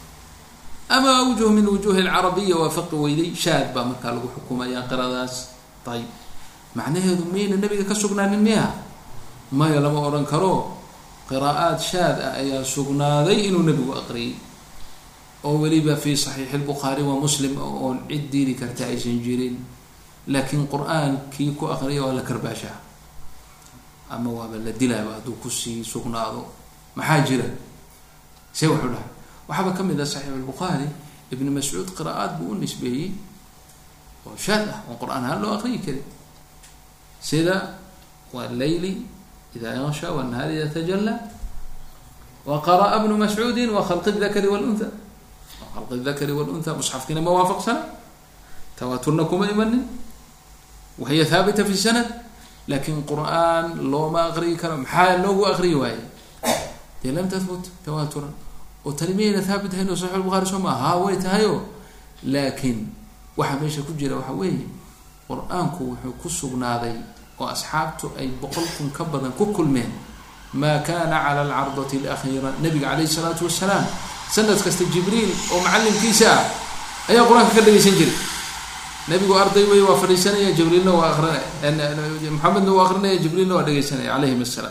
ama awjuh min wujuhi alcarabiya waafaqi weyday shaad baa markaa lagu xukumayaa qiradaas ayib macnaheedu miyayna nabiga ka sugnaanin miya maya lama odhan karo qiraa'aad shaad ah ayaa sugnaaday inuu nabigu aqriyay oo weliba fi saxiix albukhaari wa muslim oon cid diidi karta aysan jirin laakiin qur-aankii ku aqriya waa la karbaashaa ama waaba la dilaaba hadduu kusii sugnaado maxaa jira see wuxuu dhahay waxaaba ka mid ah saxiix albukhaari ibn mascuud qiraa'aad buu u nisbeeyey oo shaad ah oon qur-aan ahaan loo aqriyi karin sida wallayli ida yansha wanahaari ida tajalla waqara'a ibnu mascuudin wakhalqi dakari waluntha wakhalqi dakari waluntha musxafkiina ma waafaqsana tawaaturna kuma imanin wahiya haabita fi sanad laakin qur-aan looma aqriyi karo maxaa loogu aqriyi waaye dee lam tahbut tawaaturan oo tani miyayna haabit ahayn oo saxiix albukhaari soo maa haa way tahayo laakiin waxaa meesha ku jira waxa weeye qur-aanku wuxuu ku sugnaaday oo asxaabtu ay boqol kun ka badan ku kulmeen maa kana cala alcardati alakhiira nabiga calayhi salaatu wasalaam sanad kasta jibriil oo macallimkiisa ah ayaa qur-aanka ka dhageysan jiray nabigu arday wey waa fadhiisanaya jibriilna waa aqrinaya maxamedna waa aqrinaya jibriilna waa dhageysanaya calayhim assalaam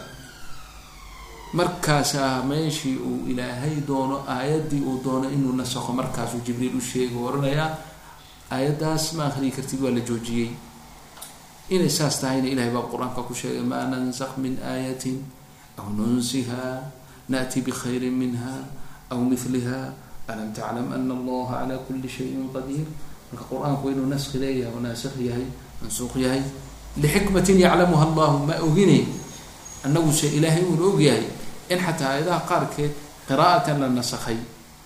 markaasaa meeshii uu ilaahay doono aayaddii uu doono inuu nasakho markaasuu jibriil u sheego oranayaa aayaddaas ma akhriyi kartid waa la joojiyey inay saas tahayna ilahay baa qur-aanka ku sheegay maa nansakh min aayatin aw nunsiha naأti bikhayrin minha aw miliha alam taclam ana allaha calaa kuli shayin qadiir marka qur-aanku inuu naski leeyahay oo naasikh yahay mansuuq yahay lixikmatin yaclamuha allahu ma ogine annaguse ilaahay uuna og yahay in xataa aayadaha qaarkeed qiraa'atan la nasakhay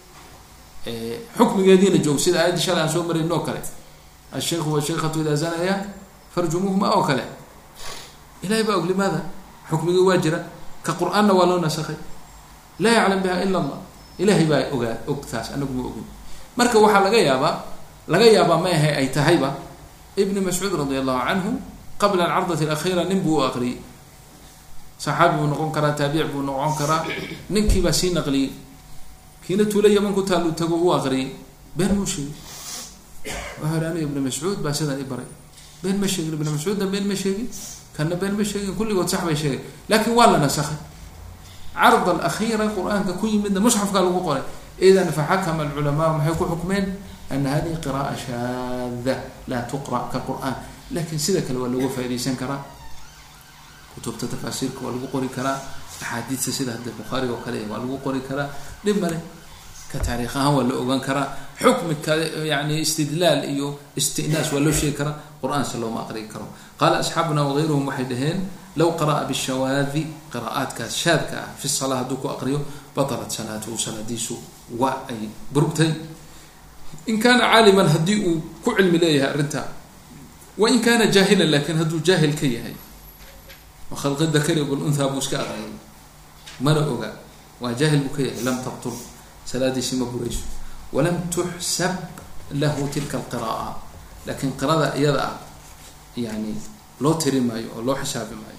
xukmigeediina joog sida aayaddii shalay aan soo marin oo kale ashaykhu washaykatu idaa zanaya farjumuhuma oo kale ilahay baa og limaada xukmigii waa jira ka qur-aanna waa loo nasakhay laa yaclam biha ila allah ilahay baa ogaa og taas anagu ma ogin marka waxaa laga yaabaa laga yaabaa ma ahay ay tahayba ibni mascuud radi allahu canhu qabla alcardati alakhiira nin buu u aqriyey saxaabi buu noqon karaa taabic buu noqon karaa ninkii baa sii naqliyey kiina tuula yaman ku taallu tago u aqriyey been muu sheegay wuxuu ihi aniga ibni mascuud baa sidan i baray been ma sheegin ibni mascuudna been ma sheegin kana been ma sheegin kulligood sax bay sheegay laakiin waa la nasakhay card alakhiira qur-aanka ku yimidna musxafkaa lagu qoray idan faxakama alculamaa maxay ku xukmeen ana hadihi qira'a shaada laa tuqra' ka qur-aan lakin sida kale waa looga faaidaysan karaa kutubta tafaasiirka waa lagu qori karaa axaadiista sida hadda bukhaariga oo kale waa lagu qori karaa dhib male ka taariikh ahaan waa la ogaan karaa xukmi kale yani istidlaal iyo istinaas waa loo sheegi karaa qur-aanse looma aqriyi karo qaala asxaabuna wagayruhum waxay dhaheen low qara'a bishawaadi qira'aadkaas shaadka ah fi salaa hadduu ku aqriyo batalat salaatuhu salaadiisu waa ay burugtay in kaana caaliman haddii uu ku cilmi leeyahay arrintaa wain kaana jaahilan lakin hadduu jaahil ka yahay wakhalqi dakari walunthaa buu iska aqriyay mana oga waa jaahil buu ka yahay lam tabtul salaadiisi ma burayso walam tuxsab lahu tilka alqira'a lakin qirada iyada ah yani loo tiri maayo oo loo xisaabi maayo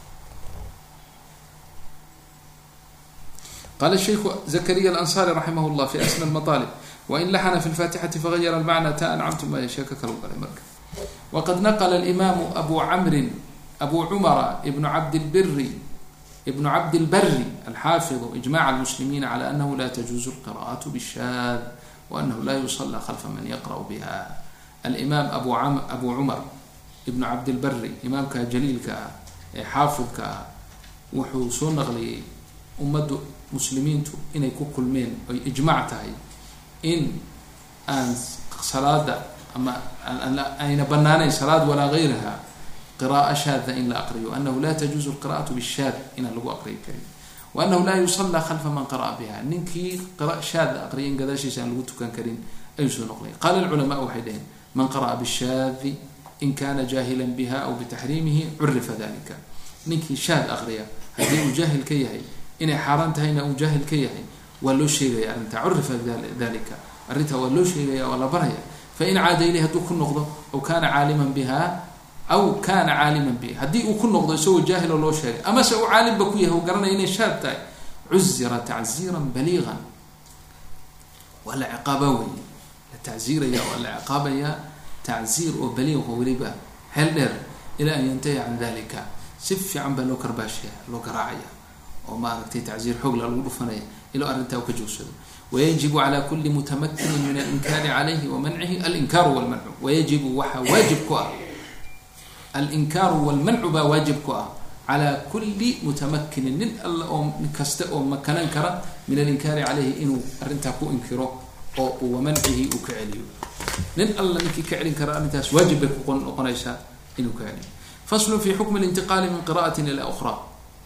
qala shaykhu zakariya alansari raximah llah fi asna almaطaalib wain laxana fi lfatixati fagayara almacna ta ancamtu ma sheeka kalu galay marka waqad naqla alimaamu abu camrin abu cumara ibnu cabdilbiri ibnu cabdilbari alxaafidu ijmac almuslimiina cala anahu la tajuuzu alqira'atu bishaad waanahu la yusala khalfa man yaqra'u biha alimaam abu abu cumar ibnu cabdilbari imaamka jaliilka ah ee xaafidka ah wuxuu soo naqliyey ummaddu muslimiintu inay ku kulmeen oy ijmac tahay in aan salaada ama ayna banaanayn salaad walaa gayraha qira'a shaada in la aqriyo anahu la tajuuzu alqira'atu bishaad inaan lagu aqriyi karin وأنه لا يصلى خلف من قرأ بها ninkii qراء shaad aqriyin gadaashiisa aan lagu tukan karin ayuu soo noqday. qaala الcلماء waxay dhaheen man qرأa bالشhaadi in kana jahila bha أو بتaxriimihi curifa dalika. ninkii shaad aqriya haddii uu jaahil ka yahay inay xaaraan tahayna uu jaahil ka yahay waa loo sheegaya arrinta curifa dalika arrinta waa loo sheegaya waa la baraya. fain caada ilayh hadduu ku noqdo aw kana caaliman biha aw kana caaliman biha haddii uu ku noqdo isagoo jaahil oo loo sheegay ama se uu caalimba ku yahay uu garanaya inay shaad tahay cuzira tacziira baliigan waa la ciqaaba wey la tacziiraya waa la ciqaabaya tacziir oo baliiq oo weliba xeel dheer ilaa an yantahi can dalika si fiican baa loo karbaashaya loo garaacaya oo maaragtay tacziir xoog la lagu dhufanaya ilaa arrintaa uu ka joogsado. ويجب على كل متمكن من الإنكار عليه ومنعه الإنكار والمنع. ويجب وحا واجب كوا الإنكار والمنع با واجب كوا على كل متمكن من الله كست أو مكان انكر من الإنكار عليه إنه أرنتا كو انكره أو ومنعه وكعليه لن الله نكي كعل انكر أنتاس واجب كون قنيشا إنه كعليه. فصل في حكم الانتقال من قراءة إلى أخرى.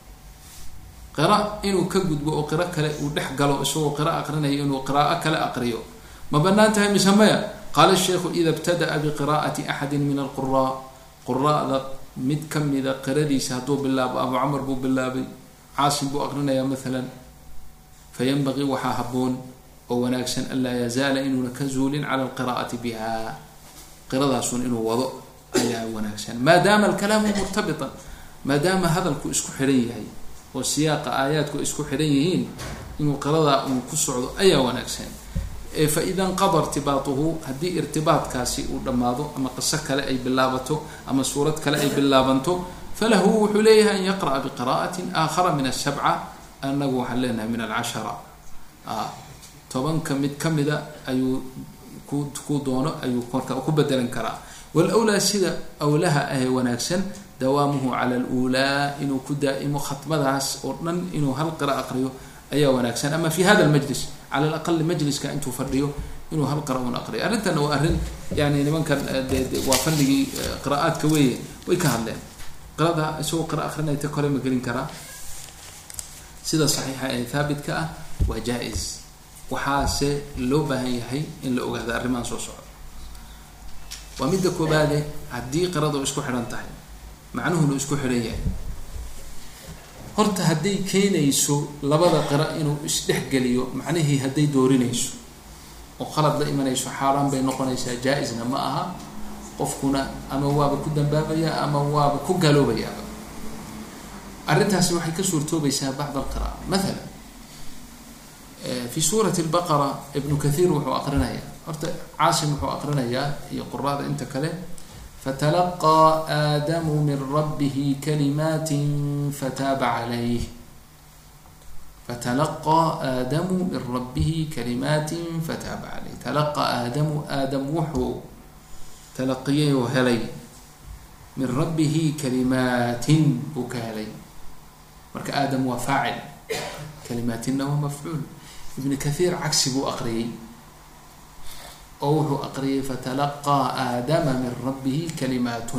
qراء inuu ka gudbo oo qراء kale uu dhex galo isagoo qراء aqrinayo inuu qراءة kale aqriyo ma banaan tahay mise maya. qaala الشheikhu إida اbtadaأa بqراءaةi أxadi min الqراء qراءda mid kamida qiradiisa hadduu bilaabo abu camr buu bilaabay caasim buu aqrinaya maala faynbagii waxaa haboon oo wanaagsan anlaa yazaala inuuna ka zuulin cala الqراءaةi biha qiradaasun inuu wado ayaa wanaagsan maadaama alkalaamu murtabiطa maadaama hadalku isku xihan yahay oo siyaaqa aayaadku isku xiran yihiin inuu qiradaa uu ku socdo ayaa wanaagsan. fa ida inqada irtibaatuhu haddii irtibaadkaasi uu dhammaado ama qiso kale ay bilaabato ama suurad kale ay bilaabanto falahu wuxuu leeyahay an yaqra'a biqira'atin aakhara min asabca anagu waxaan leenahay min alcashara tobanka mid kamida ayuu ku ku doono ayuu marka ku bedelan karaa. walawlaa sida awlaha ah wanaagsan dawaamuhu cala alulaa inuu ku daa'imo khatmadaas oo dhan inuu hal qira aqriyo ayaa wanaagsan ama fi hada almajlis cala alaqali majliska intuu fadhiyo inuu hal qira un aqriyo. arrintana waa arrin yani nimankan waa fanigii qira'aadka weeye way ka hadleen qirada isagoo qira aqrinayta kole ma gelin karaa sida saxiixa ee thaabitka ah waa jaa-is waxaase loo baahan yahay in la ogaado arrimahan soo socda. waa midda koobaade haddii qirada isku xidhan tahay macnuhuna isku xidhan yahay horta hadday keenayso labada qira inuu isdhexgeliyo macnihii hadday doorinayso oo qalad la imanayso xaaraan bay noqonaysaa jaa-isna ma aha qofkuna ama waaba ku dambaabaya ama waaba ku galoobayaaba. arrintaasi waxay ka suurtoobaysaa bacd alqira'a maala fi suurati albaqara ibnu kathiir wuxuu aqrinayaa horta caasim wuxuu aqrinayaa iyo quraada inta kale فتلقى آدم من ربه كلمات فتاب عليه فتلقى آدم من ربه كلمات فتاب عليه. تلقى آدم آدم وحو تلقيه هلي من ربه كلمات بكالي مرك آدم وفاعل كلمات إنه مفعول. ابن كثير عكس بو أقري أو أقري فتلقى آدم من ربه كلمات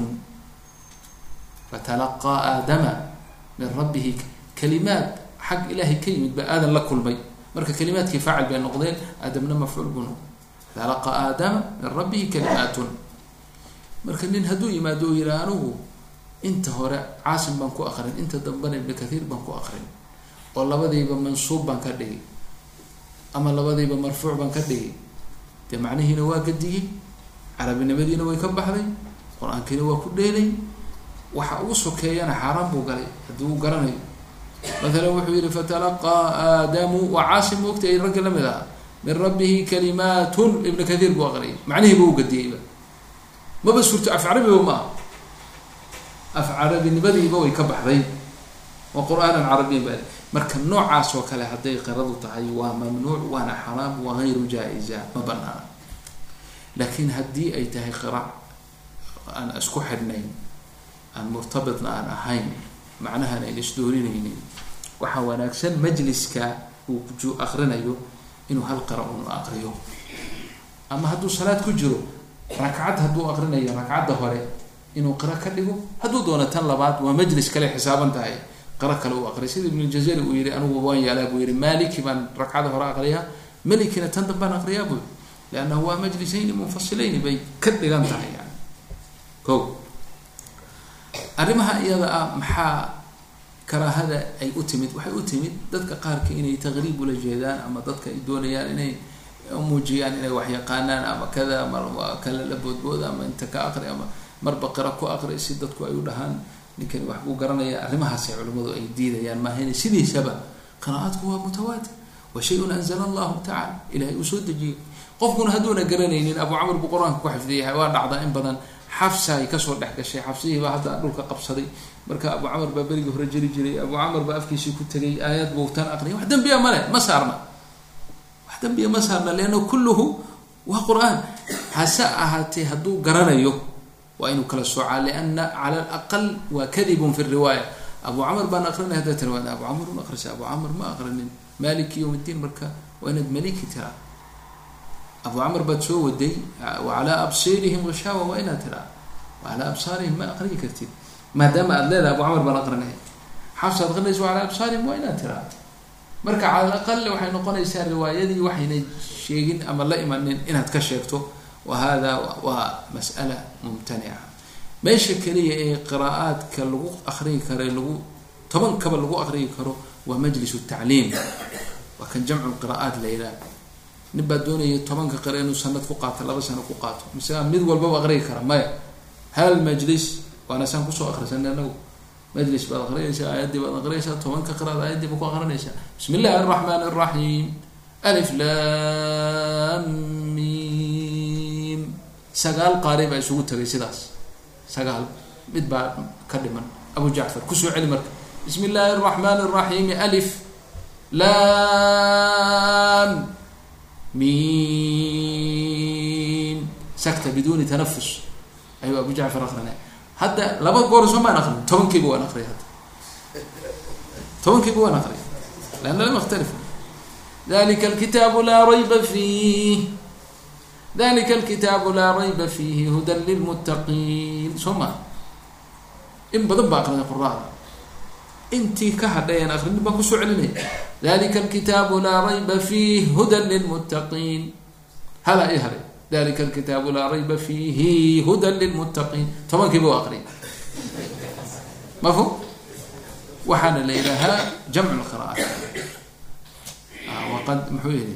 فتلقى آدم من ربه كلمات حق إلهي كلمة بآدم لكل بي مركا كلمات كيف فاعل بين نقضين آدم مفعول بنه تلقى آدم من ربه كلمات مركا نين هدوي ما دو يرانوه انت هراء عاصم بانكو أقرن انت دنبان ابن كثير بانكو أقرن والله بدي بمنصوب بانكده أما الله بدي بمرفوع بانكده de macnihiina waa gadiyey carabinimadiina way ka baxday qur-aankiina waa ku dheelay waxa ugu sokeeyana xaaraan buu galay haddii uu garanayo. maalan wuxuu yihi fatalaqaa aadamu wa caasim wogta ay ragga la mid aha min rabbihi kalimaatun ibn kathiir buu aqriyay macnihiiba u gadiyeyba maba suurto af carabiba ma aha af carabinimadiiba way ka baxday waa qur-aanan carabiyan ba marka noocaas oo kale hadday qiradu tahay waa mamnuuc waana xaraam waa hayru jaa-iza ma banaana. laakiin haddii ay tahay qira aan isku xidhnayn aan murtabitna aan ahayn macnahan ayn isdoorinaynin waxaa wanaagsan majliska uu ju aqrinayo inuu hal qira un aqriyo ama hadduu salaad ku jiro rakcad hadduu aqrinayo rakcadda hore inuu qira ka dhigo hadduu doono tan labaad waa majlis kale xisaaban tahay qara kale uu aqriyay sida ibn al-Jazari uu yiri anigu waan yaalaa buu yiri maliki baan ragcada hore aqriyaa malikina tan dambaan aqriyaa buu لأنه هو مجلسين منفصلين بي كدغان tahay yani ko arimaha iyada ah maxaa karaahada ay u timid waxay u timid dadka qaarka inay taqriib ula jeedaan ama dadka ay doonayaan inay muujiyaan inay wax yaqaanaan ama kada mar kala la boodbood ama inta ka aqri ama mar baqara ku aqri si dadku ay u dhahaan ninkan wax uu garanaya arimahaas ay culimadu ay diidayaan ma hayna sidiisaba qiraa'adku waa mutawaatir wa shay'un anzala Allah ta'ala ilaahay u soo dejiyay qofkuna haduuna garanaynin Abu Amr Qur'aanka ku xifdiyay waa dhacda in badan xafsa ay ka soo dhax gashay xafsihi baa hadda dhulka qabsaday marka Abu Amr baa bariga hore jiri jiray Abu Amr baa afkiisii ku tagay aayad buutan aqri wax dambiya ma leh ma saarna wax dambiya ma saarna leeno kulluhu waa Qur'aan hasa ahati haduu garanayo waa inuu kala sooca leena ala al-aqal wa kadhibun fi riwaya Abu Amr baa aqrinay hada riwaya Abu Amr ma aqrisa Abu Amr ma aqrinin Maliki yawm al-din marka waa inad maliki tira أبو عمرو بتسو ودي وعلى أبصارهم غشاوة وإن ترى وعلى أبصارهم ما أقرأ كثير ما دام أدلل أبو عمرو بنقرنه حفصة تغلس وعلى أبصارهم وإن ترى مركع على الأقل وحين نقول يسار روايتي وحين شيء أما لا إيمان إنها تكشفته وهذا ومسألة ممتنعة ما يشكلية قراءات كاللغو أخري كري لغو طبعا قبل لغو أخري كرو ومجلس التعليم وكان جمع القراءات ليلة نبى دوني طبعاً كقرأنا سنة فقاعة لا بس أنا فقاعة مثلا ميد والباب أغري كرام ما هل مجلس وأنا سانكو سو أخر سنة نو مجلس بأغري إنشاء آيات بأغري إنشاء طبعاً كقراءة آيات بكو أغري إنشاء بسم الله الرحمن الرحيم ألف لام ميم سجال قارب أسوق تري سداس سجال ميد بعد كلمة أبو جعفر كسو علمك بسم الله الرحمن الرحيم ألف لام ميم سكتة بدون تنفس أيوة أبو جعفر أخرنا هذا لابد قرص ما نخرج تون كيبو نخرج هذا تون كيبو نخرج لأنه لم يختلف ذلك الكتاب لا ريب فيه ذلك الكتاب لا ريب فيه هدى للمتقين ثم إن بدن باقنا القرآن انتي كهدين اخرين باكو سعلني ذلك الكتاب لا ريب فيه هدى للمتقين هلا ايه هلا ذلك الكتاب لا ريب فيه هدى للمتقين طبعا كيبو اقري مفهوم وحان ليلها جمع القراءات آه وقد محويني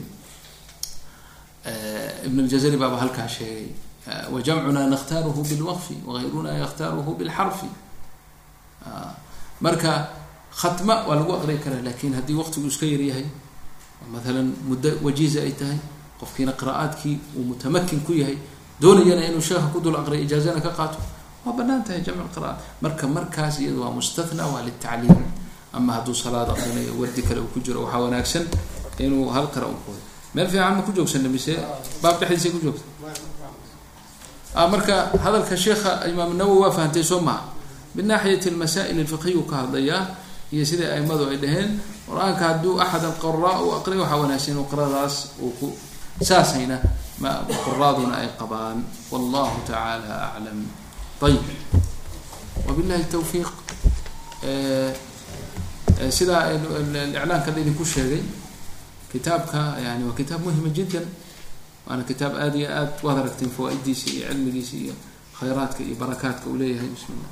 آه ابن الجزري بابا هلكا شيء آه وجمعنا نختاره بالوقف وغيرنا يختاره بالحرف آه مركا ختمة ولا أقرأ كره لكن هدي وقت يسكير يهي مثلا مدة وجيزة أيتهاي قفكين قراءات كي ومتمكن كي دون ينا إنه شاه كدول أقرأ إجازنا كقاته وبنانتها جمع القراءات مركا مركز يدوى مستثنى وللتعليم أما هدو صلاة أقرأ ودك لو كجر أو حاول أكسن إنه هالقراء وقول ما في عم كجوك سنة مساء باب تحديث كجوك آه مركا هذا الكشيخ الإمام النووي فهمت سمع من ناحية المسائل الفقهية كهضية هي سيدة أي ماذا إلهن القرآن كهدو أحد القراء وأقرأ وحاوناسين وقراء راس ساسين ما قراضنا أي قبان والله تعالى أعلم. طيب وبالله التوفيق. آه سيدة الإعلان كذلك كل شيء كتابك يعني وكتاب مهم جدا وأنا كتاب آديات وذركتين فوائدي سي علمي سي خيراتك بركاتك وليه بسم الله.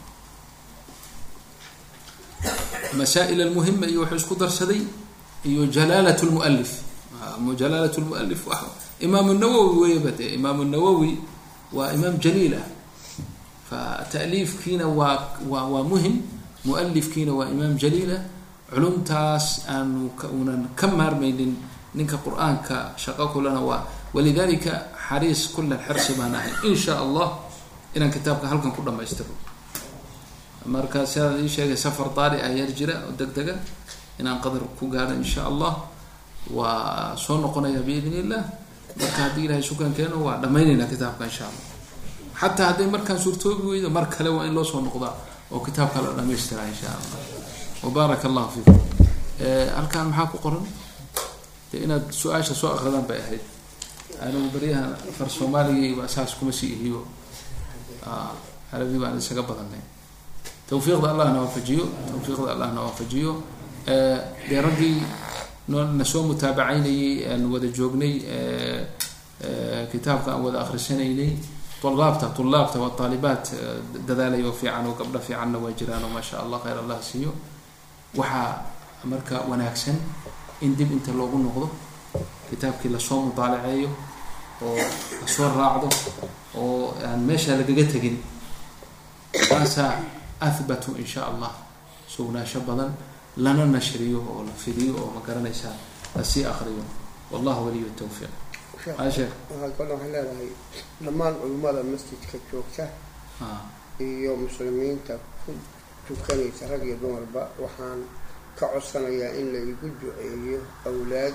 مسائل المهمة يوحش قدر سدي يو جلالة المؤلف جلالة المؤلف وحو. إمام النووي ويبته إمام النووي وإمام جليلة فتأليف كينا ومهم مؤلف كينا وإمام جليلة علوم تاس أن كم مر بين نك قرآن كشقاق لنا ولذلك حريص كل الحرص معنا إن شاء الله إن كتابك هل كان كل ما يستفيد مركز هذا شيء سفر طارئ يرجع ودقدقة إن قدر كوجار إن شاء الله وصنقنا بإذن الله مركز ديله شكرا كانوا ودميننا كتابك إن شاء الله حتى هذا مركز صورته وإذا مركز لو إن لو صنقضاء وكتابك لما يشتري إن شاء الله وبارك الله فيكم. هل كان محاكو قرن إن سؤال سؤال غدا بأهل أنا مبريها فرسومالي وأساسكم مسيحي آه عربي بعد سجبة tawfiiqda allahna waafajiyo tawfiiqda allahna waafajiyo dee raggii na soo mutaabacaynayay aan wada joognay kitaabka aan wada akhrisanaynay طلابته طلابته والطالبات dadaalay oo fiican oo gabdho fiicanna waa jiraan oo ma sha Allah khayr Allah siiyo waxa marka wanaagsan in dib inta loogu noqdo kitaabkii la soo mutaalaceeyo oo la soo raacdo oo aan meesha lagaga tagin taasa athbatu insha Allah sugnaansho badan lana nashriyo oo la fidiyo oo ma garanaysaa la sii akhriyo wallahu waliyu tawfiiq waxaa kaloo waxaan leedahay dhammaan culimada masjidka joogta iyo muslimiinta ku tukanaysa rag iyo dumarba waxaan ka codsanayaa in la igu duceeyo awlaad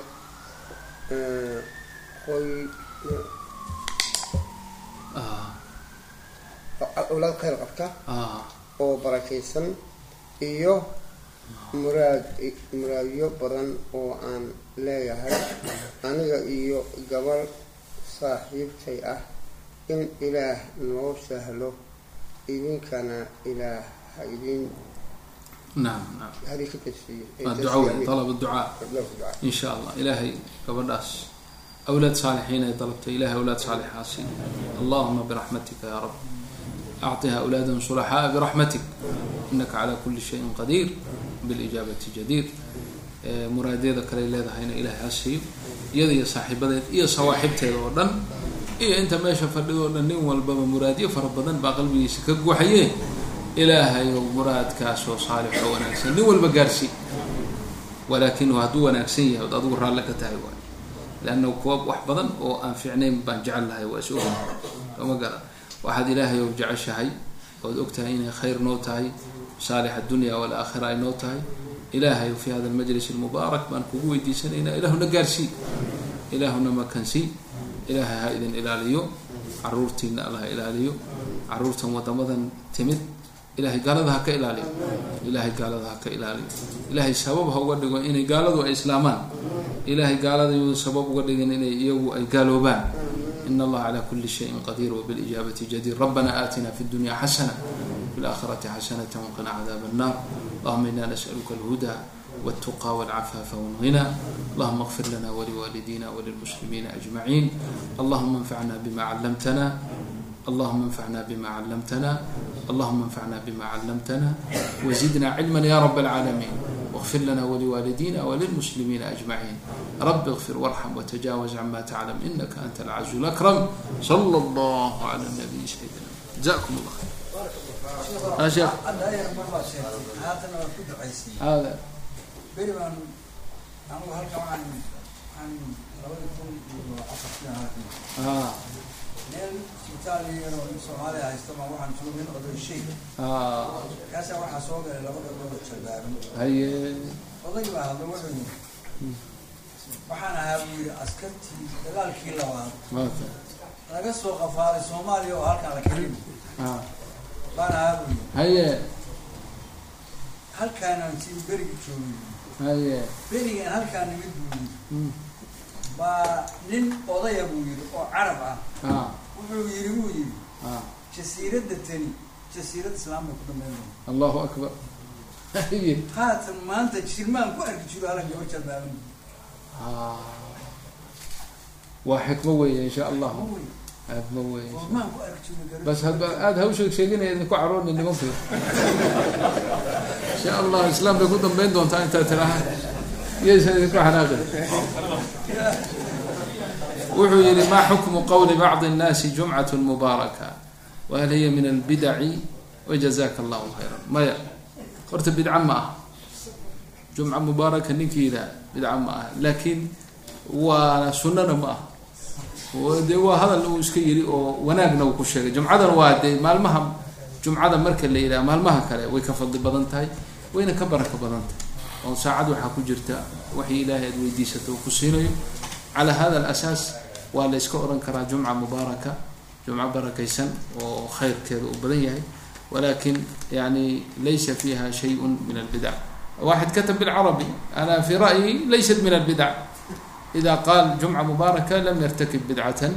qoy awlaad khayr qabta oo barakaysan iyo muraad muraadyo badan oo aan leeyahay aniga iyo gabar saaxiibtay ah in ilaah noo sahlo idinkana ilaah ha idin نعم نعم هذه كتشي الدعاء طلب الدعاء إن شاء الله إلهي قبرداس أولاد صالحين طلبت إلهي أولاد صالحين اللهم برحمتك يا رب أعطها أولادا صلحاء برحمتك إنك على كل شيء قدير بالإجابة جدير مرادي ذكر إلى هنا إلهي أسيب يدي صاحبة إيه صواحبته ودن إيه أنت ما شفت ودن والباب مرادي فربنا بقلبي سكك وحيه إلهي ومراد كاسو صالح وناكسن نول بقارسي ولكنه هدو وناكسية وتدور لك تايوان لأنه كواب وحبضا وأنفعنين بنجعل لها وأسوهم وما قال واحد إلهي وجع شهي وذكتها هنا خير نوتهي صالح الدنيا والآخرة نوتهي إلهي وفي هذا المجلس المبارك من كبوي دي سنين إلهنا قارسي إلهنا ما كنسي إلهي هائذن إلاليو عرورتين الله إلاليو عرورتهم وضمضا تمد إلهي قال ذا هكا إلالي إلهي قال ذا هكا إلالي إلهي سبب هو قد يقول إني قال ذا إسلامان إلهي قال ذا سبب قد يقول إني يو أي قالوا بان إن الله على كل شيء قدير وبالإجابة جدير ربنا آتنا في الدنيا حسنة في الآخرة حسنة وقنا عذاب النار اللهم إنا نسألك الهدى والتقى والعفاف والغنى اللهم اغفر لنا ولوالدينا وللمسلمين أجمعين اللهم انفعنا بما علمتنا اللهم انفعنا بما علمتنا اللهم انفعنا بما علمتنا وزدنا علما يا رب العالمين واغفر لنا ولوالدينا وللمسلمين أجمعين رب اغفر وارحم وتجاوز عما تعلم إنك أنت العز الأكرم صلى الله على النبي سيدنا جزاكم الله خير يا شيخ هذا اه نيل إيطاليا والصوماليا هيستمع واحد شو من قدر الشيء اه كاسة واحد صوغ لما قدر الشباب هي والله ما هذا وحده waxaan ahaayay askartii dagaalkii labaad maanta laga soo qafaalay Soomaaliya oo halka la keenay ah baan ahaayay haye halkaan aan si berigi joogay haye berigi halkaan nimid buu ba nin odaya buu yiri oo Arab ah ah wuxuu yiri buu yiri ah jasiirada tani jasiirada islaamka ku dhameeyay Allahu akbar haye haatan maanta shirmaan ku arki jiro halka oo jabaaban آه وحكمة ويا إن شاء الله حكمة ويا بس هذا هذا هو شيء شيء جينا نكون عرضنا اللي ممكن إن شاء الله الإسلام بيكون بين دون تاني تراها يجي نكون حناقل وحي ما حكم قول بعض الناس جمعة مباركة وهل هي من البدع وجزاك الله خيرا ما قلت بدعة ما جمعة مباركة نكيرة بدعة ما لكن وسنة ما ودوا هذا اللي يسكيري وناقنا وكشة جمعة الواد ما المهم جمعة مركز الليلة ما المها كله ويكفض بدنتاي وين كبرك بدنت وساعدوا حكوا جرتا وحي إلهي ويديسته وكسينه على هذا الأساس ولا يسكورن كرا جمعة مباركة جمعة بركة سن وخير كذا وبدنيه ولكن يعني ليس فيها شيء من البدع واحد كتب بالعربي أنا في رأيي ليست من البدع إذا قال جمعة مباركة لم يرتكب بدعة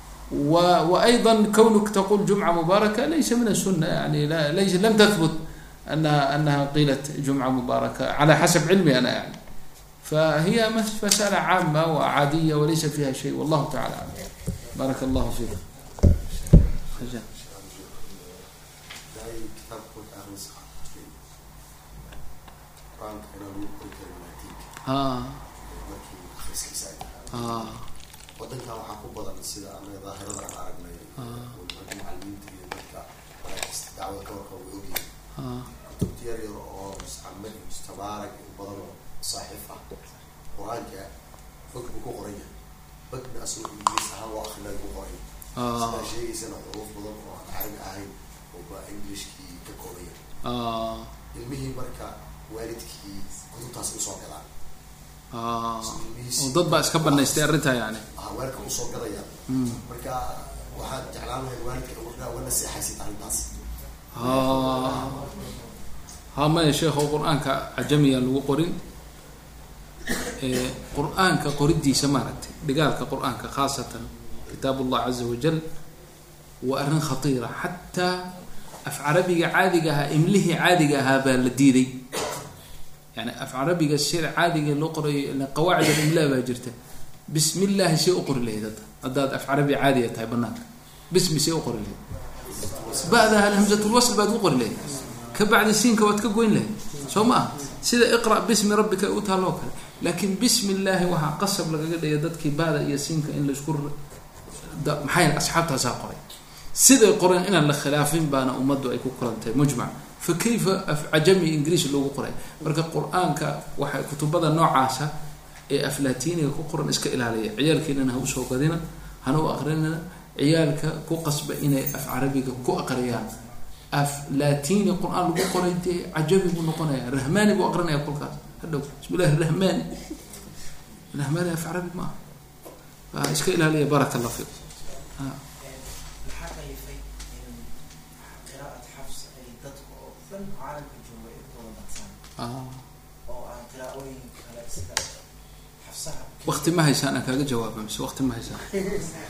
و... وأيضا كونك تقول جمعة مباركة ليس من السنة يعني لا ليس لم تثبت أنها أنها قيلت جمعة مباركة على حسب علمي أنا يعني. فهي مسألة عامة وعادية وليس فيها شيء والله تعالى أعلم. بارك الله فيك. خجل. آه. آه. waddanka waxaa ku badan sida ama daahirada aan aragnay oo macallimiinta iyo dadka dacwada ka warka way ogyihiin kutub yar yar oo muscamad mustabaarak u badan oo saaxiif ah quraanka fog ku qoran yahay badna asoo ingiriis ahaan waa akhriyay ku qoran sida sheegaysana xuruuf badan oo aan carabi ahayn oo ba ingiriiskii ka kooban yahay ilmihii marka waalidkii kutubtaas u soo galaan dad baa iska banaystay arrintaa yani waalidka usoo gadaya marka waxaad jeclaan lahayd waalidka wuxuu wana seexaysid arrintaas ha ma sheekho quraanka ajamiya lagu qorin ee quraanka qoridiisa maaragtay dhigaalka quraanka khaasatan kitaabullah azza wa jal wa arrin khatira hatta af arabiga caadiga ah imlihi caadiga ah baa la diiday يعني أف عربي الشيء عادي اللي قري قواعد الإملاء باجرته بسم الله شيء أقر له هذا أضاد أف عربي عادية تاي بنات بسم شيء أقر له بعدها الهمزة الوصل بعد أقر له كبعد السين كوات كجوين له شو ما سيدا اقرأ باسم ربك أوتها لوك لكن بسم الله وها قصب لك يدك بعد يسين كإن لشكر محايل أصحاب تزاقري سيدا القرآن إن الخلافين بان أمده أيكو قرانته مجمع فكيف عجمي إنجليش اللي هو قرأ مركب القرآن كواحد كتب هذا النوع عاسى أفلاتيني كقرآن إسك إلى عليه عيالك إننا هو سوق دينا هنو أقرنا عيالك كو قصب إن أف عربي كو أقريان أفلاتيني القرآن اللي هو قرأ عجمي بنقنا رحماني بو أقرنا يقول كذا هذا بسم الله الرحمن الرحمن أف عربي ما إسك إلى عليه بارك الله فيك. آه. وقت ما هي سنة كذا جواب بس وقت ما هي سنة.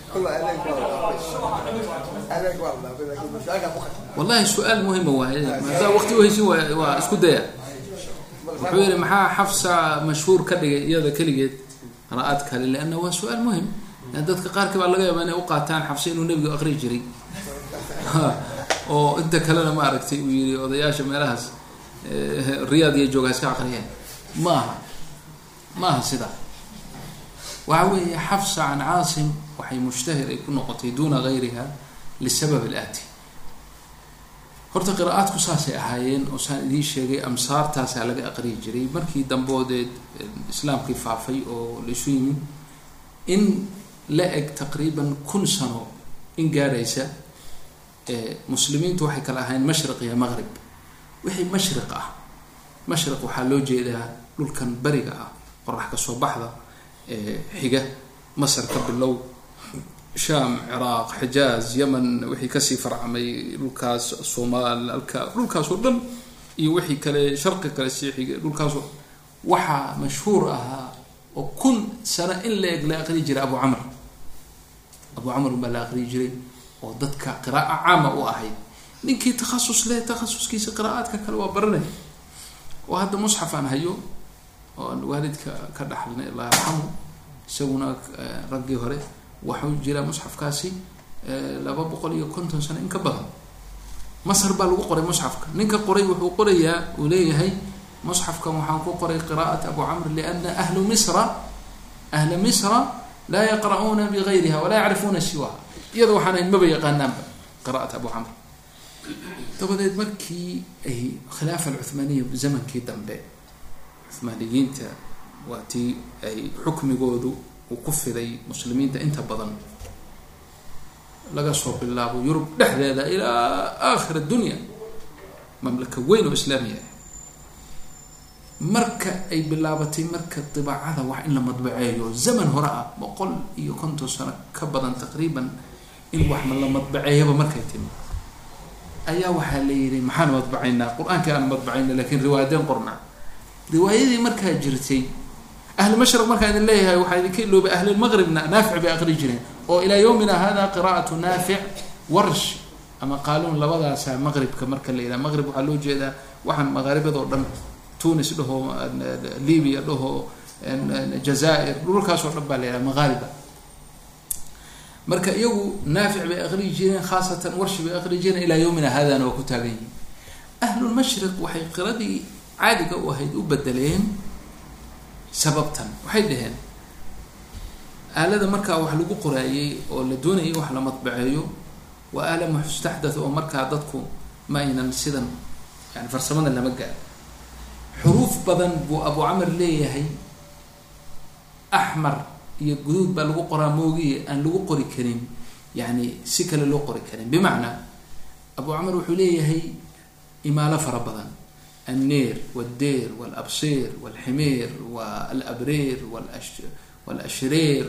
والله سؤال مهم هو هذا وقت وهي سوى واسكت ده. وحوير محا حفصة مشهور كده يذا كلية رأتك لأنه هو سؤال مهم. يعني ذاتك قارك بالله جاي بني أوقاتان حفصين ونبي أخرج جري. أو أنت كلنا ما عرفتي ويري وضياش مراس. الرياضية جوجاس كعقلية ما ما هالسدا وعوي حفصة عن عاصم وحي مشتهر يكون نقطي دون غيرها للسبب الآتي هرت قراءات قصاصة أحيان وسان دي شيء أمصار تاسع لقى أقري جري مركي دمبود الإسلام كيف عفي أو لشويني إن لقى تقريبا كل سنة إن جاريسة مسلمين توحي كالأحيان مشرق يا مغرب وحي مشرق آه مشرق وحلو جيدا لولكن بريقة آه قرح كسو بحضة حقة مصر كبلو شام عراق حجاز يمن وحي كسي فرعمي لولكاس الصومال الكا لولكاس ودن يوحي كلا شرق كلا سيحي لولكاس وحا مشهور آه وكل سنة إلا يقلا أقري جري أبو عمر أبو عمر بلا أقري جري وضدك قراءة عامة وأحيد نينكي تخصص له تخصص كيس قراءات ككلوا برنه وهذا مصحف أنا هيو والوالد كدحلنا الله يرحمه سوونا رجي هره وحوج جرا مصحف كاسي لباب قليل كنت سنة إنك بها مصر بالو قري مصحف نينك قري وحو قرية وليه هي مصحف كمحاكو قري قراءة أبو عمرو لأن أهل مصر أهل مصر لا يقرؤون بغيرها ولا يعرفون سواها يذو حنين مبي يقنن قراءة أبو عمرو تبدأ مركي أي خلافة العثمانية بزمن كي دمبي عثمانيين تا واتي أي حكم جودو وكفري مسلمين تا أنت بدن لقى صوب الله ويوروب لحظة إلى آخر الدنيا مملكة وين إسلامية مركة أي بلابتي مركة طباعة هذا واحد لما طبيعيه زمن هراء بقول يكنت سنة كبدا تقريبا إن واحد من لما طبيعيه بمركة يتم أيها وحالي محان مطبعينا قرآن كان مطبعينا لكن روايتين قرنا روايتي مركها جرتي أهل المشرق مركها الله وحالي كله بأهل المغرب نافع بأقري جرين وإلى يومنا هذا قراءة نافع ورش ama qaaluun labadaasa maqribka marka la yidhaha maqrib waxaa loo jeedaa waxaan maqaaribadoo dhan tunis dhaho libya dhaho jazaa'ir dhulkaasoo dhan baa la yidhaha maqaariba marka iyagu naafic bay aqriyi jireen khaasatan warshi bay aqriyi jireen ilaa yawmina haadana waa ku taagan yihiin ahlulmashriq waxay qiradii caadiga u ahayd u bedeleen sababtan waxay dhaheen aalada markaa wax lagu qoraayey oo la doonayay wax la madbaceeyo waa aala mustaxdath oo markaa dadku ma aynan sidan yani farsamada lama gaaro xuruuf badan buu abu camar leeyahay axmar iyo guduud baa lagu qoraa moogiye aan lagu qori karin yani si kale loo qori karin bimacnaa abu camar wuxuu leeyahay imaalo fara badan النير والدير والأبصير والحمير والأبرير والأشرير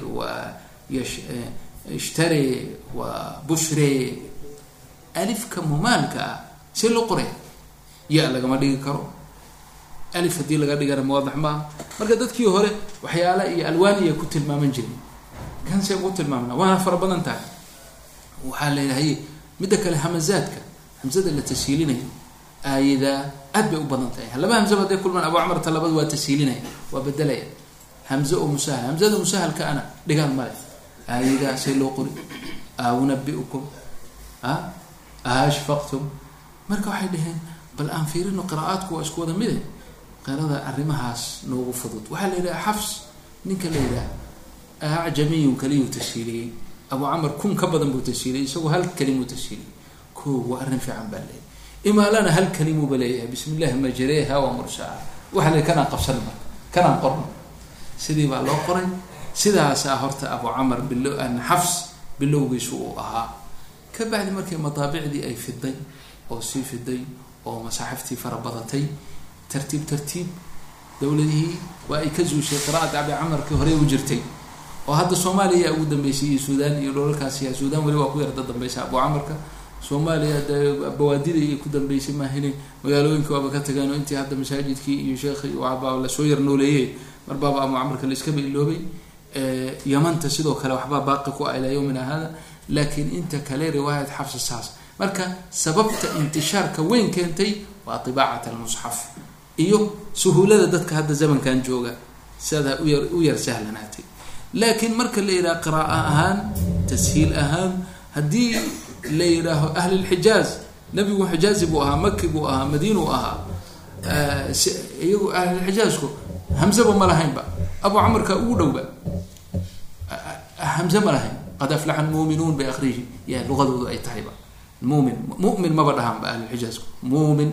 ويشتري وبشري ألف كممالك سيلو قري يا لقى ما ديك كرو ألف دي لقى ديك أنا موضح ما مركز دتكي هوري وحيالا يا ألوانية كتل ما من جني كان سيقول المامنا وانا فربنا انتهى وحالة هي مدك الهمزاتك همزات اللي تسهيلين ايذا ابي وبدنتي هلا ما همزه بدي كل من ابو عمر طلبت وتسهيلين وبدلي همزه ومسهل همزه ومسهل كأنا دقال مالك ايذا سيلو قري او نبئكم ها اشفقتم marka waxay dhaheen bal aan fiirino qiraa'adku waa isku wada mid ah qiraa'ada arimahaas noogu fudud waxa la yiraahdaa xafs ninka la yiraahdaa ajamiyu kaliyu tashhiili abu amr kun ka badan buu tashhiili isagu hal kalimu tashhiili ko waa arin fiican baa leeyahay ima lana hal kalimu baleeyahay bismillah majriha wa mursaha waxa la kana qabsanba kana qorno sidii baa loo qoray sidaas ah horta abu amr bil an xafs bilowgiisu ahaa ka bacdi markii mataabicdii ay fiday oo sii fiday oo masaxiftii farabadatay tartiib tartiib dawladihii waa ay ka zuushay qiraa'ada abi amr ka hore u jirtay oo hadda Soomaaliya ugu dambeysay Suudaan iyo dholalkaas ya Suudaan wali waa ku yarda dambeysay abu amarka Soomaaliya bawaadida ay ku dambeysay ma helin magaalooyinka waa ka tagaan intii hadda masaajidkii iyo sheekhi oo abaa la soo yar nooleeyay mar baaba abu amarka la iska biloobay ee yamanta sidoo kale waxba baaqi ku ay yawmina hada laakiin inta kale riwaayad xafs saas marka sababta intishaarka weyn keentay waa tibaacada al-mushaf iyo suhulada dadka hadda zamankan jooga sida u yar u yar sahlanaatay laakiin marka la yiraahdo qiraa'a ahaan tashiil ahaan hadii la yiraahdo ahli al-hijaz nabigu hijazi buu ahaa makki buu ahaa madiinu ahaa iyagu ahli al-hijaz ko hamza ma lahayn ba abu amr ka ugu dhowba hamza ma lahayn qad aflaha al-mu'minun bi akhriji ya lughadu ay tahayba مؤمن مؤمن ما بدهم بأهل الحجاز مؤمن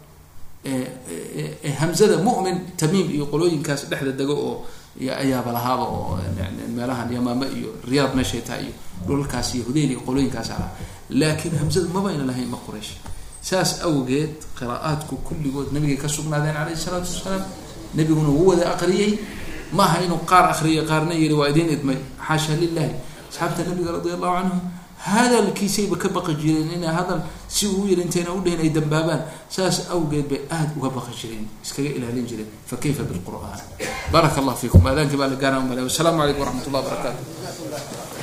همزة مؤمن تميم يقولون كاس دحد الدقو يا يا بلهابة يعني مالها يمام رياض مشيتها يقول كاس يهودين يقولون كاس على لكن همزة ما بين لها ما قريش ساس أوجد قراءاتكم كل جود نبي كسبنا ذين عليه الصلاة والسلام نبي هو ذا أقريه ما هي نقار أخرية قارنية روايدين إدمي حاشا لله صحابة النبي رضي الله عنهم هذا الكيسي بكبق الجيرين إن هذا سوير انتين أولين أي دبابان ساس أوجد بأهد وكبق الجيرين اسكي إلى الإنجيل فكيف بالقرآن بارك الله فيكم أذانك بالقانا والسلام عليكم ورحمة الله وبركاته.